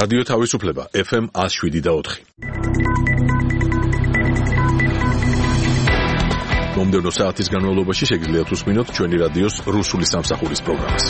რადიო თავისუფლება FM 107.4. მომდევნო საათის განმავლობაში შეგიძლიათ უსმინოთ ჩვენი რადიოს რუსული სამსახურის პროგრამას.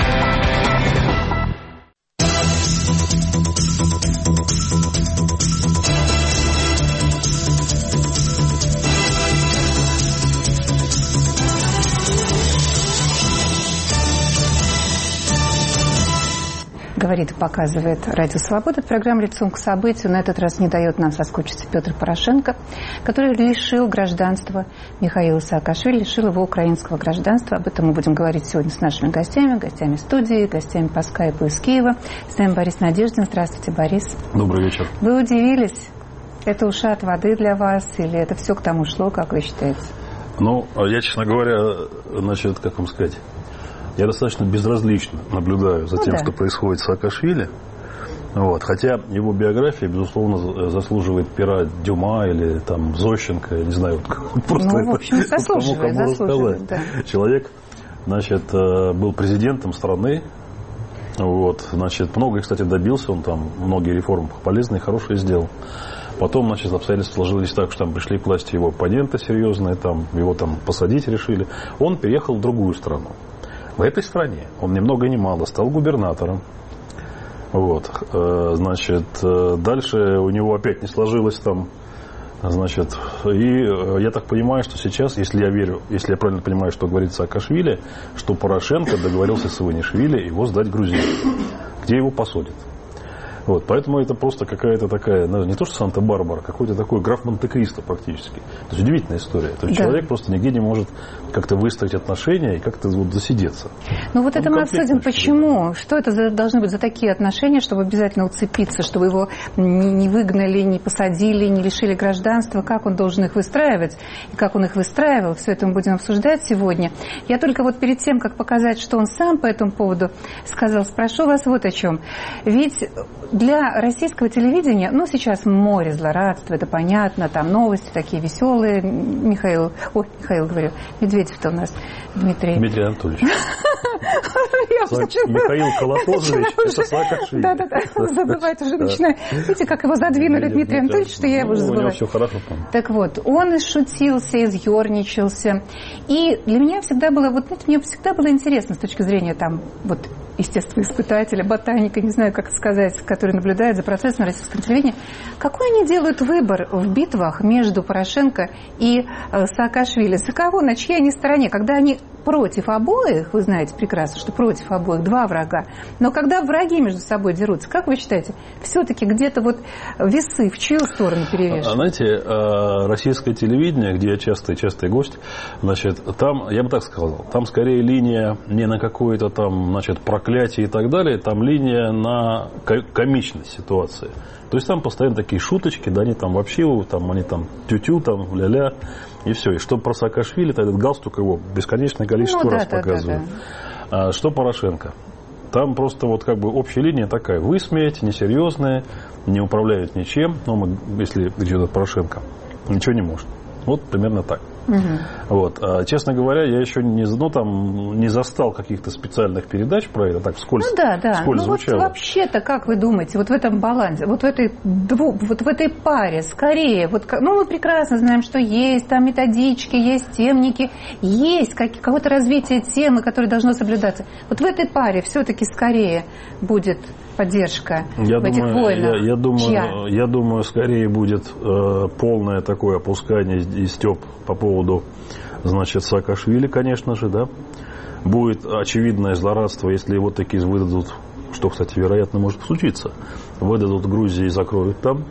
Говорит и показывает Радио Свобода. Программа «Лицом к событию» на этот раз не дает нам соскучиться Петр Порошенко, который лишил гражданства Михаила Саакашвили, лишил его украинского гражданства. Об этом мы будем говорить сегодня с нашими гостями студии, гостями по скайпу из Киева. С нами Борис Надеждин. Здравствуйте, Борис. Добрый вечер. Вы удивились? Это ушат воды для вас или это все к тому шло, как вы считаете? Ну, я, честно говоря, значит, как вам сказать... Я достаточно безразлично наблюдаю за тем, что происходит с Саакашвили. Вот. Хотя его биография, безусловно, заслуживает пера Дюма или там Зощенко, я не знаю, просто в общем, заслуживает. Да. Человек, значит, был президентом страны. Вот, значит, многое, кстати, добился, он там многие реформы полезные, хорошие сделал. Потом, значит, обстоятельства сложились так, что там пришли к власти его оппоненты серьезные, там, его там посадить решили. Он переехал в другую страну. В этой стране он ни много ни мало стал губернатором. Вот. Значит, дальше у него опять не сложилось там. Значит, и я так понимаю, что сейчас, если я правильно понимаю, что говорит Саакашвили, что Порошенко договорился с Иванишвили его сдать Грузии, где его посадят. Вот, поэтому это просто какая-то такая, не то что Санта-Барбара, какой-то такой граф Монте-Кристо практически. То есть удивительная история. То есть человек просто нигде не может как-то выстроить отношения и как-то вот засидеться. Ну вот это мы обсудим, почему. Что это должны быть за такие отношения, чтобы обязательно уцепиться, чтобы его не выгнали, не посадили, не лишили гражданства, как он должен их выстраивать и как он их выстраивал. Все это мы будем обсуждать сегодня. Я только вот перед тем, как показать, что он сам по этому поводу сказал, спрошу вас вот о чем. Ведь для российского телевидения, сейчас море злорадства, это понятно, там новости такие веселые. Михаил говорю, Медведев-то у нас, Дмитрий Анатольевич. Михаил Колотозович, это Саакашвили. Да, забывает уже, начинаю. Видите, как его задвинули Дмитрий Анатольевич, что я его уже забываю. Все хорошо помню. Так вот, он изшутился, изъерничался. И для меня всегда было, мне всегда было интересно с точки зрения там, естествоиспытателя, ботаника, не знаю, как сказать, который наблюдает за процессом российского телевидения, какой они делают выбор в битвах между Порошенко и Саакашвили? За кого, на чьей они стороне? Когда они против обоих, вы знаете прекрасно, что против обоих два врага, но когда враги между собой дерутся, как вы считаете, все-таки где-то весы в чью сторону перевешивают? Знаете, российское телевидение, где я частый гость, значит, там, я бы так сказал, там скорее линия не на какое-то там, значит, проклятие и так далее, там линия на комичность ситуации. То есть там постоянно такие шуточки, да, они там вообще, они там тю-тю, там ля-ля, и все. И что про Саакашвили, то этот галстук его бесконечное количество раз показывает. Да. Что Порошенко? Там просто общая линия такая. Вы смеете, несерьезные, не управляют ничем. Если идет Порошенко, ничего не может. Вот примерно так. Вот. Честно говоря, я еще не застал каких-то спецальных передач про это, так вскользь звучало. Вообще-то, как вы думаете, в этом балансе, в этой паре, скорее, мы прекрасно знаем, что есть там методички, есть темники, есть какое-то развитие темы, которое должно соблюдаться. В этой паре все-таки скорее будет поддержка в этих войнах? Я думаю, скорее будет полное такое опускание и стёб по поводу, значит, Саакашвили, конечно же, да. Будет очевидное злорадство, если его таки выдадут, что, кстати, вероятно, может случиться. Выдадут Грузии и закроют там.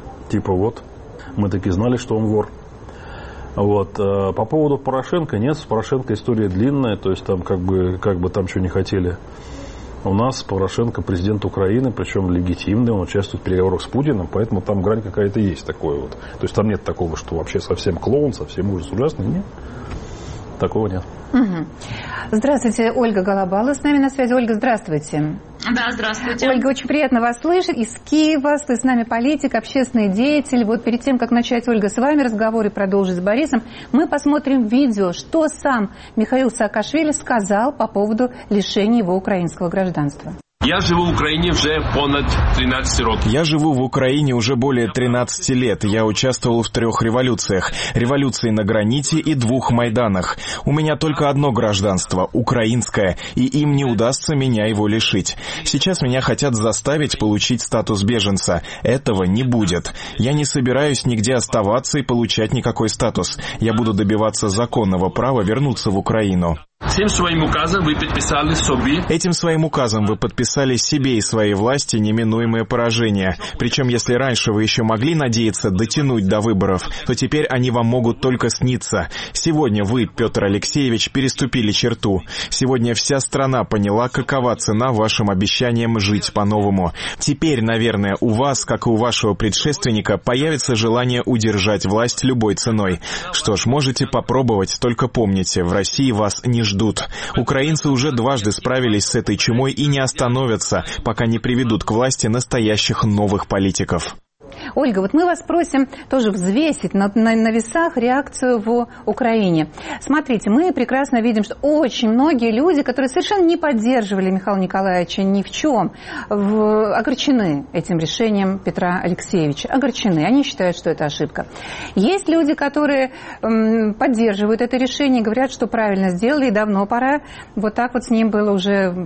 Мы таки знали, что он вор. Вот. По поводу Порошенко, нет, с Порошенко история длинная, то есть там как бы там что не хотели. У нас Порошенко президент Украины, причем легитимный, он участвует в переговорах с Путиным, поэтому там грань какая-то есть такое вот. То есть там нет такого, что вообще совсем клоун, совсем ужас ужасный, нет. Такого нет. Угу. Здравствуйте, Ольга Голобала с нами на связи. Ольга, здравствуйте. Да, здравствуйте. Ольга, очень приятно вас слышать. Из Киева, вы с нами политик, общественный деятель. Перед тем, как начать, Ольга, с вами разговор и продолжить с Борисом, мы посмотрим видео, что сам Михаил Саакашвили сказал по поводу лишения его украинского гражданства. Я живу в Украине уже понад 13 лет. Я живу в Украине уже более 13 лет. Я участвовал в 3 революциях. Революции на граните и 2 Майданах. У меня только одно гражданство – украинское, и им не удастся меня его лишить. Сейчас меня хотят заставить получить статус беженца. Этого не будет. Я не собираюсь нигде оставаться и получать никакой статус. Я буду добиваться законного права вернуться в Украину. Этим своим указом вы подписали себе. Этим своим указом вы подписали себе и своей власти неминуемое поражение. Причем, если раньше вы еще могли надеяться дотянуть до выборов, то теперь они вам могут только сниться. Сегодня вы, Петр Алексеевич, переступили черту. Сегодня вся страна поняла, какова цена вашим обещаниям жить по-новому. Теперь, наверное, у вас, как и у вашего предшественника, появится желание удержать власть любой ценой. Что ж, можете попробовать, только помните, в России вас не ждут. Украинцы уже дважды справились с этой чумой и не остановятся, пока не приведут к власти настоящих новых политиков. Ольга, вот мы вас просим тоже взвесить на весах реакцию в Украине. Смотрите, мы прекрасно видим, что очень многие люди, которые совершенно не поддерживали Михаила Николаевича ни в чем, огорчены этим решением Петра Алексеевича. Огорчены. Они считают, что это ошибка. Есть люди, которые поддерживают это решение и говорят, что правильно сделали, и давно пора вот так вот с ним было уже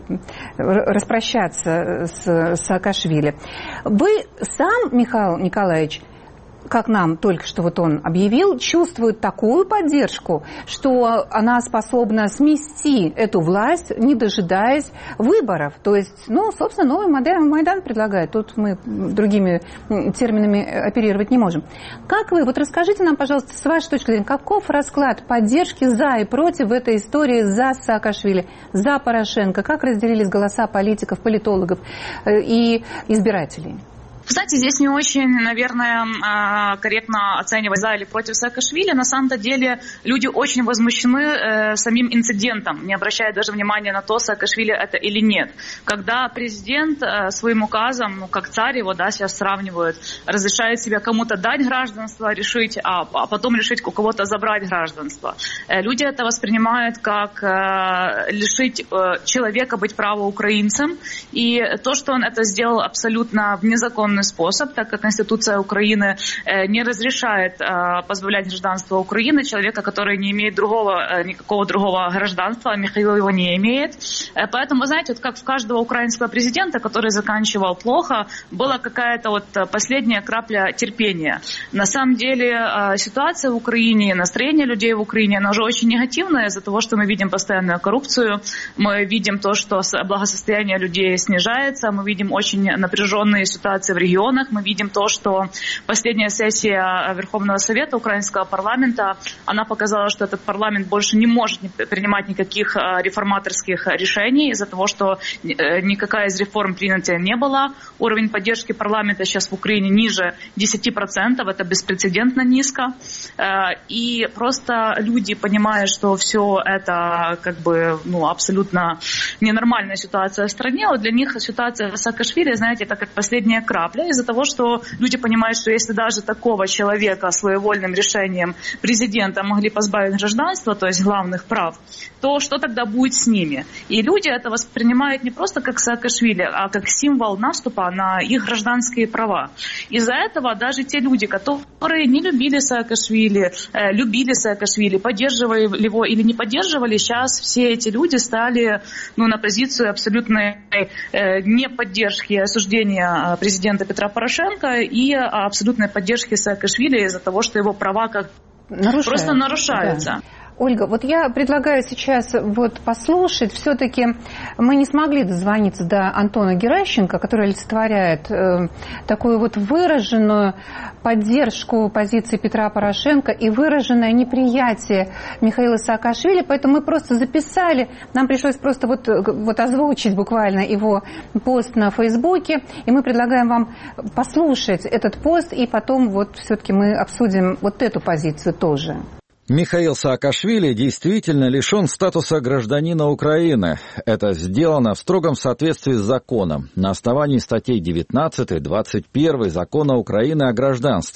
распрощаться с Саакашвили. Вы сам, Михаил Николаевич, как нам только что вот он объявил, чувствует такую поддержку, что она способна смести эту власть, не дожидаясь выборов. То есть, собственно, новый Майдан предлагает. Тут мы другими терминами оперировать не можем. Как вы, вот расскажите нам, пожалуйста, с вашей точки зрения, каков расклад поддержки за и против в этой истории за Саакашвили, за Порошенко? Как разделились голоса политиков, политологов и избирателей? Вы знаете, здесь не очень, наверное, корректно оценивать за или против Саакашвили. На самом-то деле люди очень возмущены самим инцидентом, не обращая даже внимания на то, Саакашвили это или нет. Когда президент своим указом, как царь его, сейчас сравнивают, разрешает себе кому-то дать гражданство, решить, а потом решить у кого-то забрать гражданство. Люди это воспринимают как лишить человека быть правоукраинцем. И то, что он это сделал абсолютно в незаконном способ, так как Конституция Украины не разрешает позбавлять гражданства Украины человека, который не имеет никакого другого гражданства, а Михаил его не имеет. Поэтому, вы знаете, вот как в каждого украинского президента, который заканчивал плохо, была какая-то вот последняя крапля терпения. На самом деле ситуация в Украине, настроение людей в Украине, она уже очень негативная из-за того, что мы видим постоянную коррупцию, мы видим то, что благосостояние людей снижается, мы видим очень напряженные ситуации в регионах. Мы видим то, что последняя сессия Верховного Совета украинского парламента, она показала, что этот парламент больше не может принимать никаких реформаторских решений из-за того, что никакая из реформ принята не была. Уровень поддержки парламента сейчас в Украине ниже 10%, это беспрецедентно низко. И просто люди, понимая, что все это абсолютно ненормальная ситуация в стране, вот для них ситуация Саакашвили, знаете, это как последняя крапля, из-за того, что люди понимают, что если даже такого человека своевольным решением президента могли позбавить гражданства, то есть главных прав, то что тогда будет с ними? И люди это воспринимают не просто как Саакашвили, а как символ наступа на их гражданские права. Из-за этого даже те люди, которые не любили Саакашвили, любили Саакашвили, поддерживали его или не поддерживали, сейчас все эти люди стали на позицию абсолютной неподдержки и осуждения президента Петра Порошенко и абсолютной поддержки Саакашвили из-за того, что его права просто нарушаются. Да. Ольга, вот я предлагаю сейчас послушать. Все-таки мы не смогли дозвониться до Антона Геращенко, который олицетворяет такую выраженную поддержку позиции Петра Порошенко и выраженное неприятие Михаила Саакашвили. Поэтому мы просто записали, нам пришлось просто озвучить буквально его пост на Фейсбуке. И мы предлагаем вам послушать этот пост, и потом все-таки мы обсудим эту позицию тоже. Михаил Саакашвили действительно лишен статуса гражданина Украины. Это сделано в строгом соответствии с законом, на основании статей 19 и 21 Закона Украины о гражданстве.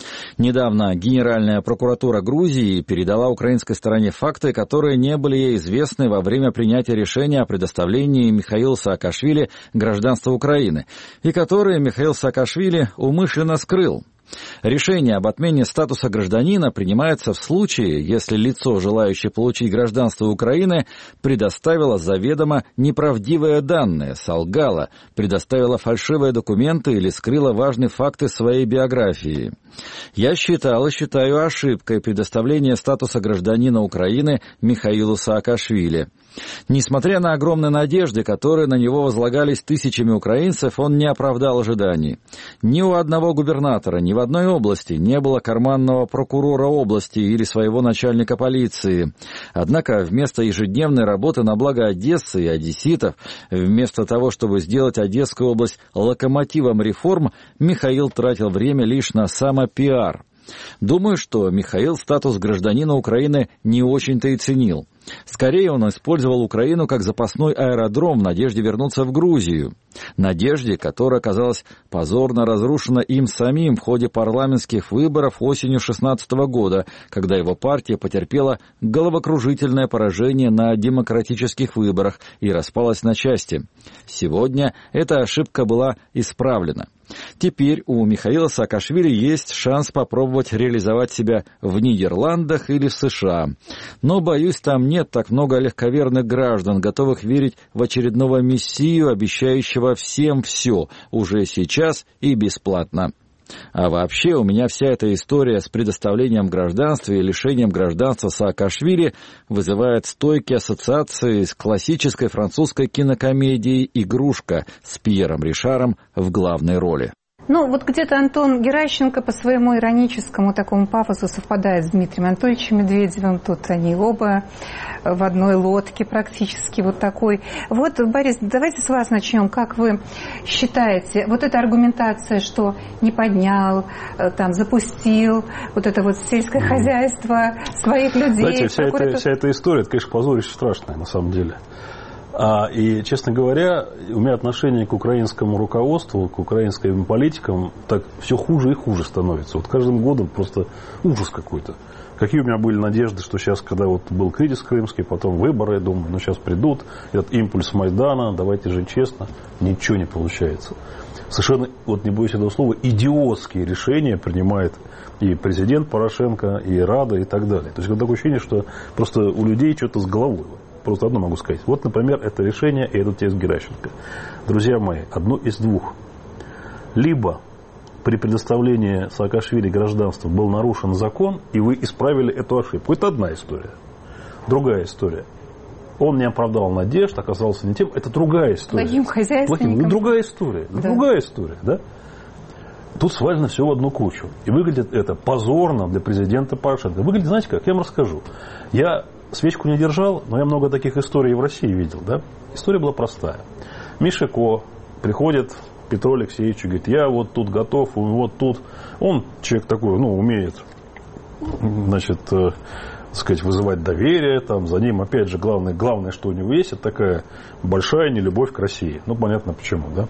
Недавно Генеральная прокуратура Грузии передала украинской стороне факты, которые не были ей известны во время принятия решения о предоставлении Михаилу Саакашвили гражданства Украины, и которые Михаил Саакашвили умышленно скрыл. Решение об отмене статуса гражданина принимается в случае, если лицо, желающее получить гражданство Украины, предоставило заведомо неправдивые данные, солгало, предоставило фальшивые документы или скрыло важные факты своей биографии. Я считал и считаю ошибкой предоставление статуса гражданина Украины Михаилу Саакашвили. Несмотря на огромные надежды, которые на него возлагались тысячами украинцев, он не оправдал ожиданий. Ни у одного губернатора, ни в одной области не было карманного прокурора области или своего начальника полиции. Однако вместо ежедневной работы на благо Одессы и одесситов, вместо того, чтобы сделать Одесскую область локомотивом реформ, Михаил тратил время лишь на самопиар. Думаю, что Михаил статус гражданина Украины не очень-то и ценил. Скорее, он использовал Украину как запасной аэродром в надежде вернуться в Грузию. Надежде, которая оказалась позорно разрушена им самим в ходе парламентских выборов осенью 2016 года, когда его партия потерпела головокружительное поражение на демократических выборах и распалась на части. Сегодня эта ошибка была исправлена. Теперь у Михаила Саакашвили есть шанс попробовать реализовать себя в Нидерландах или в США. Но, боюсь, там нет так много легковерных граждан, готовых верить в очередного мессию, обещающего всем все, уже сейчас и бесплатно. А вообще у меня вся эта история с предоставлением гражданства и лишением гражданства Саакашвили вызывает стойкие ассоциации с классической французской кинокомедией «Игрушка» с Пьером Ришаром в главной роли. Ну, вот где-то Антон Геращенко по своему ироническому такому пафосу совпадает с Дмитрием Анатольевичем Медведевым. Тут они оба в одной лодке практически вот такой. Вот, Борис, давайте с вас начнем. Как вы считаете, вот эта аргументация, что не поднял, там, запустил, вот это вот сельское хозяйство своих людей... Знаете, вся эта история, это, конечно, позорище страшное на самом деле. И, честно говоря, у меня отношение к украинскому руководству, к украинским политикам так все хуже и хуже становится. Вот каждым годом просто ужас какой-то. Какие у меня были надежды, что сейчас, когда вот был кризис крымский, потом выборы, я думаю, ну сейчас придут, этот импульс Майдана, давайте жить честно, ничего не получается. Совершенно, вот не боюсь этого слова, идиотские решения принимает и президент Порошенко, и Рада, и так далее. То есть такое ощущение, что просто у людей что-то с головой. Просто одно могу сказать. Вот, например, это решение и этот текст Геращенко. Друзья мои, одно из двух. Либо при предоставлении Саакашвили гражданства был нарушен закон, и вы исправили эту ошибку. Это одна история. Другая история. Он не оправдал надежд, оказался не тем. Это другая история. Плохим хозяйственником. Другая история. Да. Другая история, да? Тут свалено все в одну кучу. И выглядит это позорно для президента Порошенко. Выглядит, знаете как? Я вам расскажу. Я свечку не держал, но я много таких историй в России видел, да? История была простая. Миша Ко приходит к Петру Алексеевичу, говорит, я вот тут готов, вот тут. Он человек такой, ну, умеет, значит, сказать, вызывать доверие, там, за ним, опять же, главное, что у него есть, это такая большая нелюбовь к России. Ну, понятно почему, да?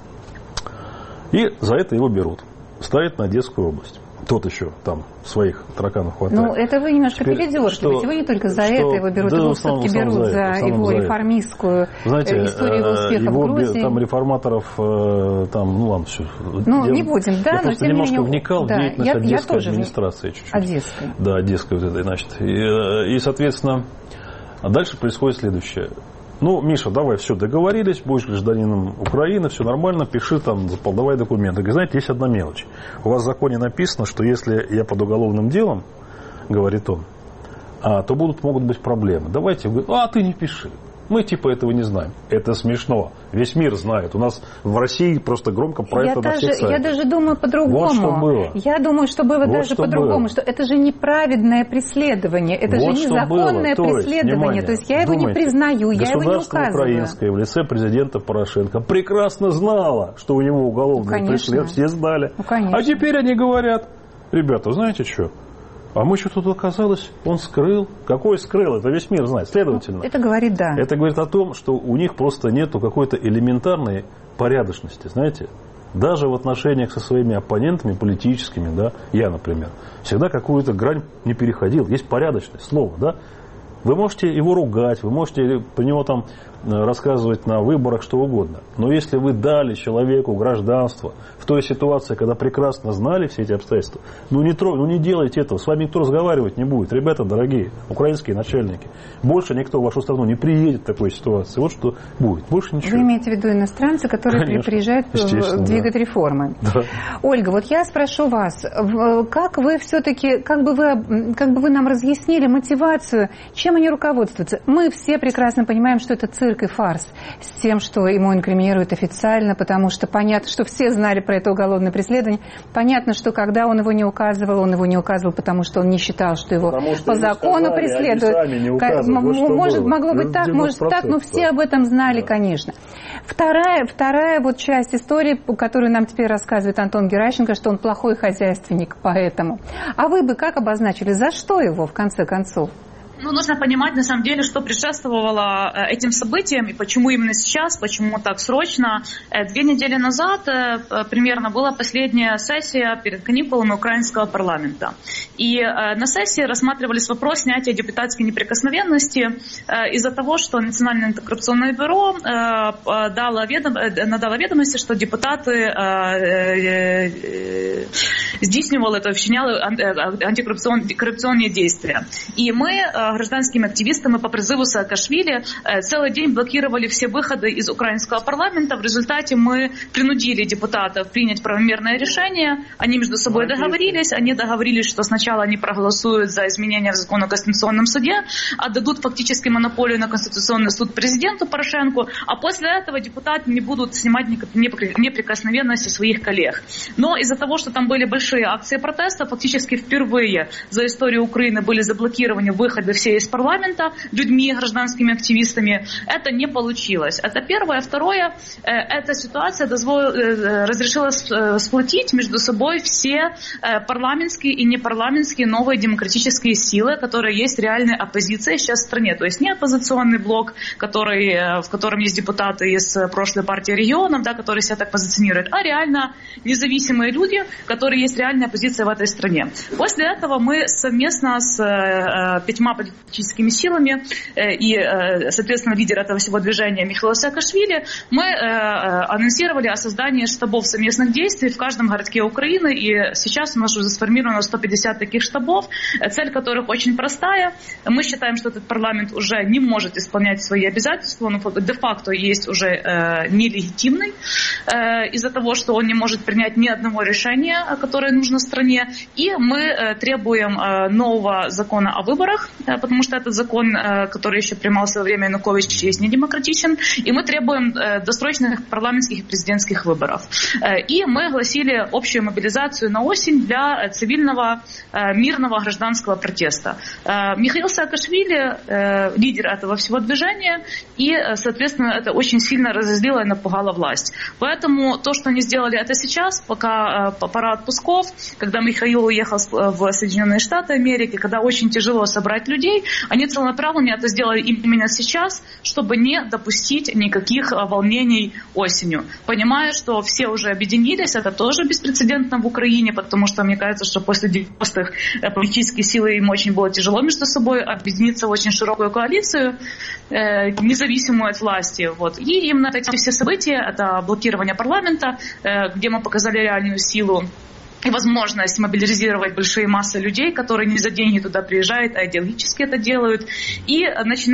И за это его берут. Ставят на Одесскую область. Тот еще там своих тараканов хватает. Ну, это вы немножко передергиваете. Вы не только за это его берут, да, его все-таки берут за его реформистскую историю его успеха в Грузии. Там реформаторов, там, ну ладно, все. Ну, не будем, да, я просто немножко вникал в деятельность одесской администрации чуть-чуть. Одесской. Да, одесской вот этой, значит. И, соответственно, дальше происходит следующее. Ну, Миша, давай, все, договорились, будешь гражданином Украины, все нормально, пиши там, давай документы. Знаете, есть одна мелочь. У вас в законе написано, что если я под уголовным делом, говорит он, то могут быть проблемы. Давайте, ты не пиши. Мы типа этого не знаем. Это смешно. Весь мир знает. У нас в России просто громко про это на всех сайтах. Я даже думаю по-другому. Вот что было. Я думаю, что было вот даже по-другому. Что это же неправедное преследование. Это вот же незаконное преследование. Внимание, то есть я его не признаю, я его не указываю. Государство украинское в лице президента Порошенко прекрасно знало, что у него уголовное преследование. Все знали. А теперь они говорят, ребята, знаете что? А мы что тут оказалось? Он скрыл. Какой скрыл? Это весь мир знает. Следовательно. Это говорит, да. Это говорит о том, что у них просто нету какой-то элементарной порядочности, знаете. даже в отношениях со своими оппонентами политическими, да, я, например, всегда какую-то грань не переходил. Есть порядочность, слово, да. Вы можете его ругать, вы можете про него там рассказывать на выборах что угодно. Но если вы дали человеку гражданство в той ситуации, когда прекрасно знали все эти обстоятельства, не делайте этого, с вами никто разговаривать не будет. Ребята дорогие, украинские начальники, больше никто в вашу страну не приедет в такой ситуации. Вот что будет, больше ничего. Вы имеете в виду иностранцы, которые приезжают двигать реформы. Да. Ольга, вот я спрошу вас, как вы все-таки, как бы вы нам разъяснили мотивацию, чем они руководствуются? Мы все прекрасно понимаем, что это цирк и фарс с тем, что ему инкриминируют официально, потому что понятно, что все знали про это уголовное преследование. Понятно, что когда он его не указывал, потому что он не считал, что его по закону преследуют. Могло быть так, может так, но все об этом знали, конечно. Вторая вот часть истории, которую нам теперь рассказывает Антон Геращенко, что он плохой хозяйственник, поэтому. А вы бы как обозначили, за что его в конце концов? Нужно понимать, на самом деле, что предшествовало этим событиям и почему именно сейчас, почему так срочно. 2 недели назад примерно была последняя сессия перед каникулами украинского парламента. И на сессии рассматривались вопрос снятия депутатской неприкосновенности из-за того, что Национальное антикоррупционное бюро надало ведомости, что депутаты здійснювали, вчиняли антикоррупционные действия. И мы гражданскими активистами по призыву Саакашвили целый день блокировали все выходы из украинского парламента. В результате мы принудили депутатов принять правомерное решение. Они между собой договорились. Они договорились, что сначала они проголосуют за изменения в закон о Конституционном суде, отдадут фактически монополию на Конституционный суд президенту Порошенку, а после этого депутаты не будут снимать неприкосновенности своих коллег. Но из-за того, что там были большие акции протеста, фактически впервые за историю Украины были заблокированы выходы все из парламента людьми, гражданскими активистами. Это не получилось. Это первое. Второе, эта ситуация разрешила сплотить между собой все парламентские и непарламентские новые демократические силы, которые есть реальной оппозицией сейчас в стране. То есть не оппозиционный блок, в котором есть депутаты из прошлой партии регионов, да, которые себя так позиционируют, а реально независимые люди, которые есть реальная оппозиция в этой стране. После этого мы совместно с 5 политическими силами и, соответственно, лидер этого всего движения Михаил Саакашвили, мы анонсировали о создании штабов совместных действий в каждом городке Украины, и сейчас у нас уже сформировано 150 таких штабов, цель которых очень простая. Мы считаем, что этот парламент уже не может исполнять свои обязательства, он де-факто есть уже нелегитимный из-за того, что он не может принять ни одного решения, которое нужно стране, и мы требуем нового закона о выборах, потому что этот закон, который еще принимался во время Януковича, есть недемократичен, и мы требуем досрочных парламентских и президентских выборов. И мы огласили общую мобилизацию на осень для цивильного мирного гражданского протеста. Михаил Саакашвили лидер этого всего движения, и, соответственно, это очень сильно разозлило и напугало власть. Поэтому то, что они сделали это сейчас, пока пора отпусков, когда Михаил уехал в Соединенные Штаты Америки, когда очень тяжело собрать людей, они целенаправленно это сделали именно сейчас, чтобы не допустить никаких волнений осенью. Понимая, что все уже объединились, это тоже беспрецедентно в Украине, потому что мне кажется, что после 90-х политические силы им очень было тяжело между собой объединиться в очень широкую коалицию, независимую от власти. Вот. И именно эти все события, это блокирование парламента, где мы показали реальную силу и возможность мобилизировать большие массы людей, которые не за деньги туда приезжают, а идеологически это делают. И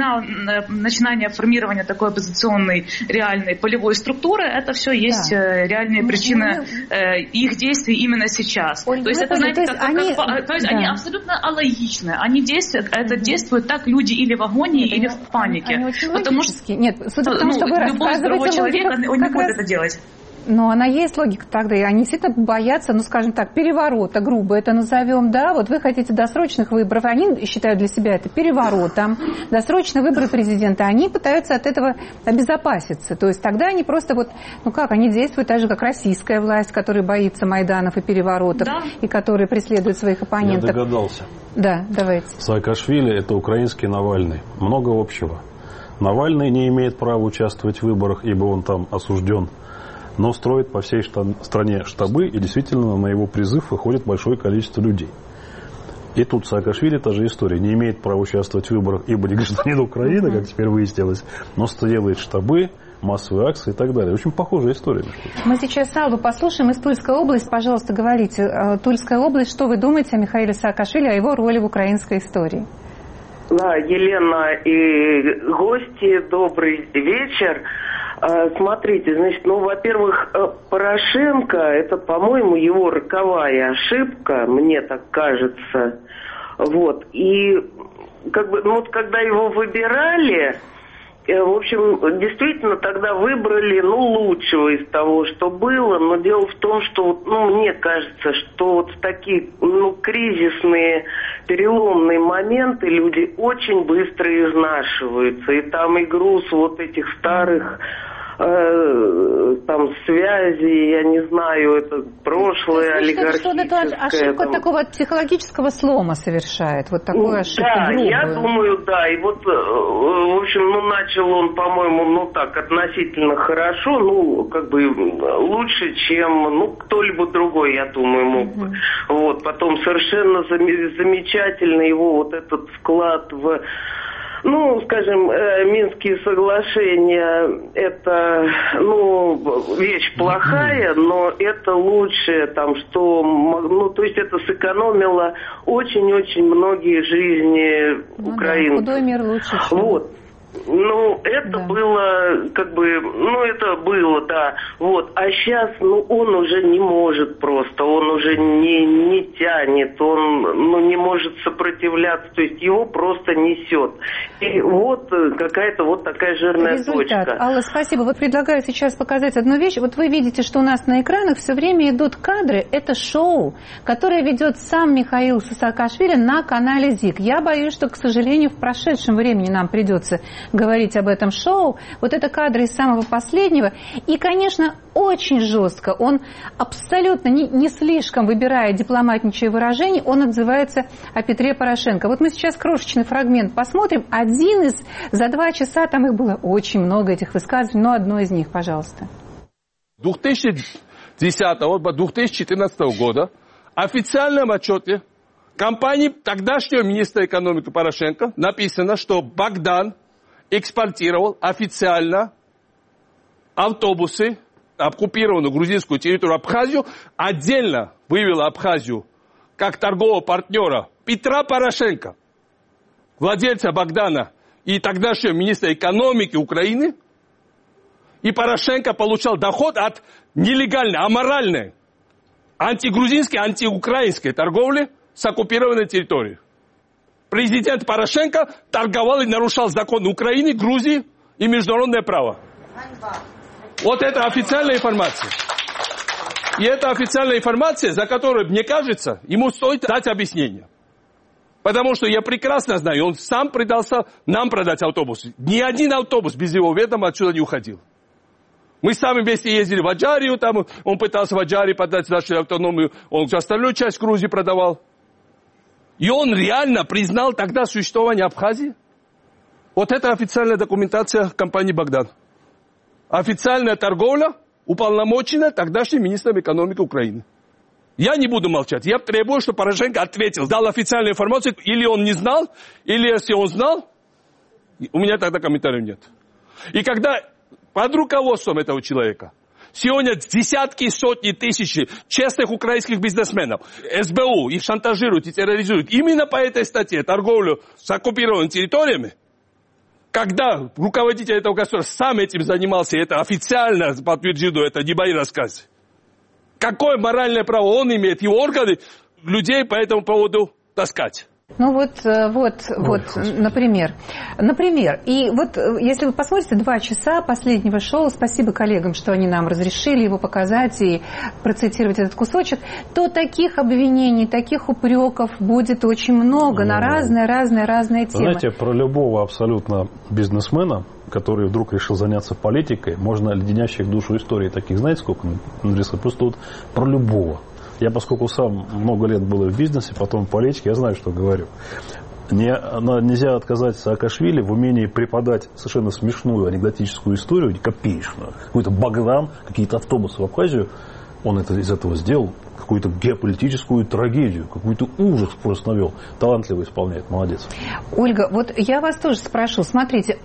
начинание формирования такой оппозиционной реальной полевой структуры, это все есть реальные причины их действий именно сейчас. Ольга, то есть это, знаете, они абсолютно алогичны. Они действуют так люди или в агонии, или в панике. Потому что судя по тому, что вы любой здоровый человек, он не будет это делать. Но она есть логика тогда, и они действительно боятся, скажем так, переворота, грубо это назовем, да, вот вы хотите досрочных выборов, они считают для себя это переворотом, досрочные выборы президента, они пытаются от этого обезопаситься, то есть тогда они просто они действуют так же, как российская власть, которая боится майданов и переворотов, да, и которая преследует своих оппонентов. Я догадался. Да, давайте. Саакашвили – это украинский Навальный, много общего. Навальный не имеет права участвовать в выборах, ибо он там осужден но строит по всей стране штабы, и действительно на его призыв выходит большое количество людей. И тут Саакашвили та же история. Не имеет права участвовать в выборах, ибо не гражданин Украины, как теперь выяснилось, но делает штабы, массовые акции и так далее. Очень похожая история. Мы сейчас Аллу послушаем из Тульской области. Пожалуйста, говорите. Тульская область, что вы думаете о Михаиле Саакашвили, о его роли в украинской истории? Да, Елена и гости, добрый вечер. Смотрите, значит, во-первых, Порошенко, это, по-моему, его роковая ошибка, мне так кажется. Вот. И когда его выбирали, в общем, действительно тогда выбрали, лучшего из того, что было. Но дело в том, что, мне кажется, что вот в такие, кризисные, переломные моменты люди очень быстро изнашиваются. И там и груз вот этих старых там связи, я не знаю, это прошлое олигархическое. Что-то ошибка такого психологического слома совершает, вот такую ошибку грубую. Я думаю, да, и вот, в общем, начал он, по-моему, так, относительно хорошо, лучше, чем, кто-либо другой, я думаю, мог бы. Вот, потом совершенно замечательно его вот этот вклад в... Минские соглашения – это, вещь плохая, но это лучшее, то есть это сэкономило очень-очень многие жизни Украины. Да, худой мир лучше, чем... Вот. Это было, это было, да. Вот. А сейчас, он уже не может просто, он уже не тянет, он, не может сопротивляться, то есть его просто несет. И вот какая-то вот такая жирная точка. Алла, спасибо. Вот предлагаю сейчас показать одну вещь. Вот вы видите, что у нас на экранах все время идут кадры. Это шоу, которое ведет сам Михаил Саакашвили на канале ЗИК. Я боюсь, что, к сожалению, в прошедшем времени нам придется говорить об этом шоу. Вот это кадры из самого последнего. И, конечно, очень жестко. Он абсолютно не слишком, выбирая дипломатничье выражение, он отзывается о Петре Порошенко. Вот мы сейчас крошечный фрагмент посмотрим. Один из... За 2 часа там их было очень много, этих высказываний, но одно из них, пожалуйста. 2010-2014 года в официальном отчете компании тогдашнего министра экономики Порошенко написано, что Богдан экспортировал официально автобусы, оккупированную грузинскую территорию Абхазию, отдельно вывел Абхазию как торгового партнера Петра Порошенко, владельца Богдана и тогдашнего министра экономики Украины. И Порошенко получал доход от нелегальной, аморальной, антигрузинской, антиукраинской торговли с оккупированной территорией. Президент Порошенко торговал и нарушал законы Украины, Грузии и международное право. Вот это официальная информация. И это официальная информация, за которую, мне кажется, ему стоит дать объяснение. Потому что я прекрасно знаю, он сам предался нам продать автобусы. Ни один автобус без его ведома отсюда не уходил. Мы сами вместе ездили в Аджарию, там он пытался в Аджарии продать нашу автономию, он остальную часть Грузии продавал. И он реально признал тогда существование Абхазии. Вот это официальная документация компании «Богдан». Официальная торговля уполномочена тогдашним министром экономики Украины. Я не буду молчать. Я требую, чтобы Порошенко ответил, дал официальную информацию, или он не знал, или если он знал, у меня тогда комментариев нет. И когда под руководством этого человека сегодня десятки, сотни тысяч честных украинских бизнесменов СБУ их шантажируют и терроризуют именно по этой статье торговлю с оккупированными территориями, когда руководитель этого государства сам этим занимался, и это официально подтверждено, это не мои рассказы. Какое моральное право он имеет, его органы, людей по этому поводу таскать? Например. И вот, если вы посмотрите 2 часа последнего шоу, спасибо коллегам, что они нам разрешили его показать и процитировать этот кусочек, то таких обвинений, таких упреков будет очень много на разные темы. Знаете, про любого абсолютно бизнесмена, который вдруг решил заняться политикой, можно леденящих душу истории таких, знаете, сколько? Просто вот про любого. Я, поскольку сам много лет был в бизнесе, потом в политике, я знаю, что говорю. Нельзя отказать Саакашвили в умении преподать совершенно смешную анекдотическую историю, копеечную. Какой-то Богдан, какие-то автобусы в Абхазию. Он из этого сделал какую-то геополитическую трагедию, какой-то ужас просто навел. Талантливо исполняет, молодец. Ольга, вот я вас тоже спрошу. Смотрите,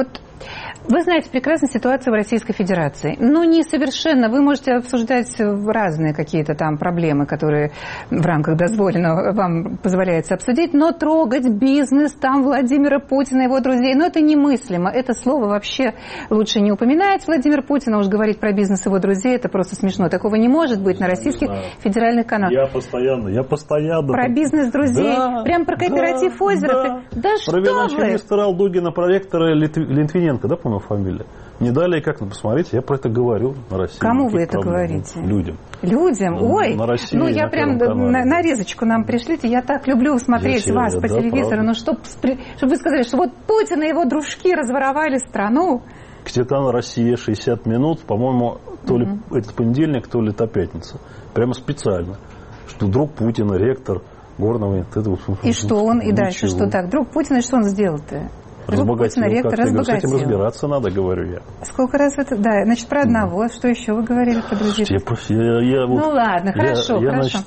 вы знаете прекрасно ситуацию в Российской Федерации. Ну, не совершенно. Вы можете обсуждать разные какие-то там проблемы, которые в рамках дозволенного вам позволяется обсудить, но трогать бизнес там Владимира Путина и его друзей, это немыслимо. Это слово вообще лучше не упоминать Владимир Путин, а уж говорить про бизнес его друзей, это просто смешно. Такого не может быть на российских федеральных каналах. Я постоянно. Про бизнес друзей. Да, прям про кооператив Озеро. Да что вы? Про вице-министра Алдугина, про ректора Литвиненко, да, по-моему, фамилия. Не далее, как посмотрите, я про это говорю на России. Кому вы это говорите? Людям. Людям? Ой, на России, я прям нарезочку нам пришлите. Я так люблю смотреть вас по телевизору. Чтобы вы сказали, что вот Путин и его дружки разворовали страну. Телеканал «Россия», 60 минут, по-моему, то ли этот понедельник, то ли та пятница. Прямо специально. Что друг Путина, ректор Горного... И что он, и дальше, что так? Друг Путина, что он сделал-то? Разбогател. Ректор разбогател. С этим разбираться надо, говорю я. Сколько раз это? Да, значит, про одного. Что еще вы говорили про друзей? Ну ладно, хорошо.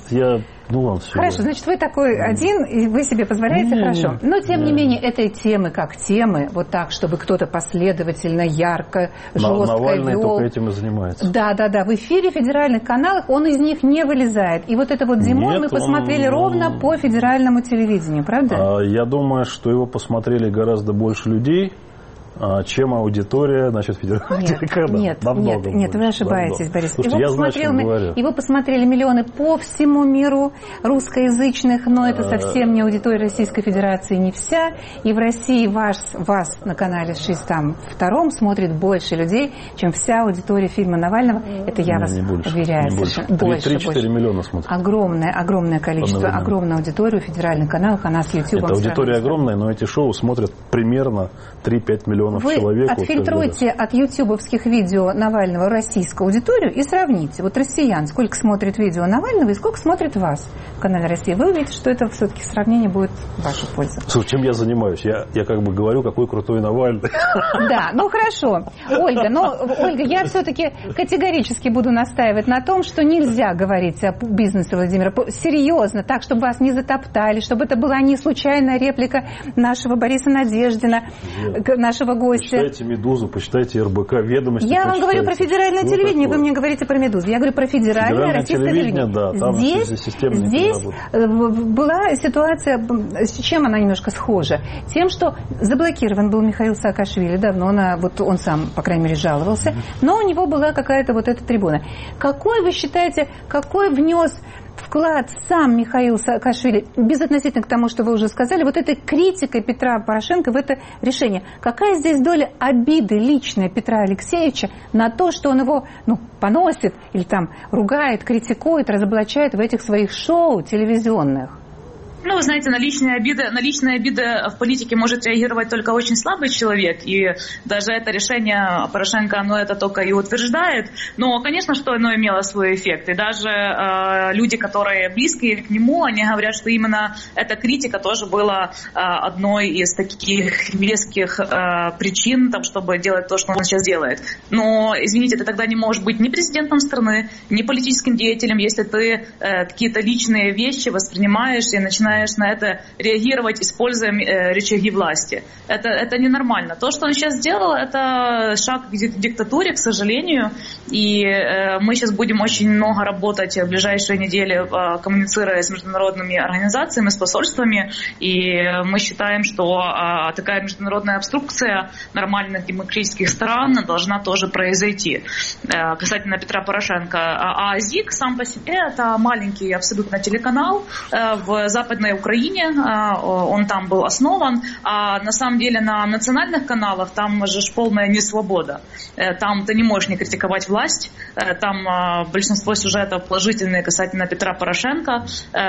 Хорошо, значит, вы такой один, и вы себе позволяете, хорошо. Но, тем не менее, этой темы, как темы, вот так, чтобы кто-то последовательно, ярко, жестко Навальный вел. только этим и занимается. Да. В эфире федеральных каналах он из них не вылезает. И вот это вот зимой мы посмотрели ровно по федеральному телевидению, правда? Я думаю, что его посмотрели гораздо больше людей, чем аудитория, федеральных телеканалов. Нет, вы ошибаетесь, Борис. Слушайте, его посмотрели миллионы по всему миру русскоязычных, но это совсем не аудитория Российской Федерации, не вся. И в России вас на канале 6 смотрит больше людей, чем вся аудитория фильма Навального. Это я вас уверяю. Больше. 3-4 миллиона смотрят. Огромное количество, огромная аудитория в федеральных каналах, она с YouTube. Это аудитория огромная, но эти шоу смотрят примерно 3-5 миллионов человек. Вы отфильтруйте от ютубовских видео Навального российскую аудиторию и сравните. Вот россиян, сколько смотрит видео Навального и сколько смотрит вас в канале России. Вы увидите, что это все-таки сравнение будет в вашу пользу. Слушай, чем я занимаюсь? Я как бы говорю, какой крутой Навальный. Да, хорошо. Ольга, я все-таки категорически буду настаивать на том, что нельзя говорить о бизнесе Владимира серьезно, так, чтобы вас не затоптали, чтобы это была не случайная реплика нашего Бориса Надеждина, нашего гостя. Почитайте «Медузу», почитайте РБК, «Ведомости». Я вам говорю про федеральное телевидение, вы мне говорите про «Медузу». Я говорю про федеральное российское телевидение. Да, там здесь была ситуация, с чем она немножко схожа? Тем, что заблокирован был Михаил Саакашвили давно, он сам, по крайней мере, жаловался, но у него была какая-то вот эта трибуна. Какой, вы считаете, внес вклад сам Михаил Саакашвили, безотносительно к тому, что вы уже сказали, вот этой критикой Петра Порошенко в это решение? Какая здесь доля обиды личная Петра Алексеевича на то, что он его поносит или ругает, критикует, разоблачает в этих своих шоу телевизионных? Вы знаете, на личные обиды в политике может реагировать только очень слабый человек, и даже это решение Порошенко, оно это только и утверждает. Но, конечно, что оно имело свой эффект. И даже люди, которые близкие к нему, они говорят, что именно эта критика тоже была одной из таких веских причин, чтобы делать то, что он сейчас делает. Но, извините, ты тогда не можешь быть ни президентом страны, ни политическим деятелем, если ты какие-то личные вещи воспринимаешь и начинаешь на это реагировать, используя рычаги власти. Это ненормально. То, что он сейчас сделал, это шаг к диктатуре, к сожалению. И мы сейчас будем очень много работать в ближайшие недели, коммуницируя с международными организациями, с посольствами. И мы считаем, что такая международная обструкция нормальных демократических стран должна тоже произойти. Касательно Петра Порошенко. А ЗИК сам по себе это маленький абсолютно телеканал в Западной Украине, он там был основан, а на самом деле на национальных каналах там же полная несвобода. Там ты не можешь не критиковать власть, там большинство сюжетов положительные касательно Петра Порошенко,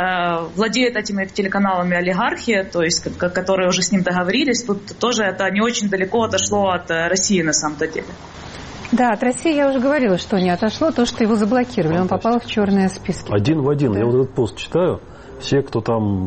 владеют этими телеканалами олигархи, то есть, которые уже с ним договорились, тут тоже это не очень далеко отошло от России на самом-то деле. Да, от России я уже говорила, что не отошло, то, что его заблокировали, он попал в черные списки. Один в один, да. Я вот этот пост читаю, Все, кто там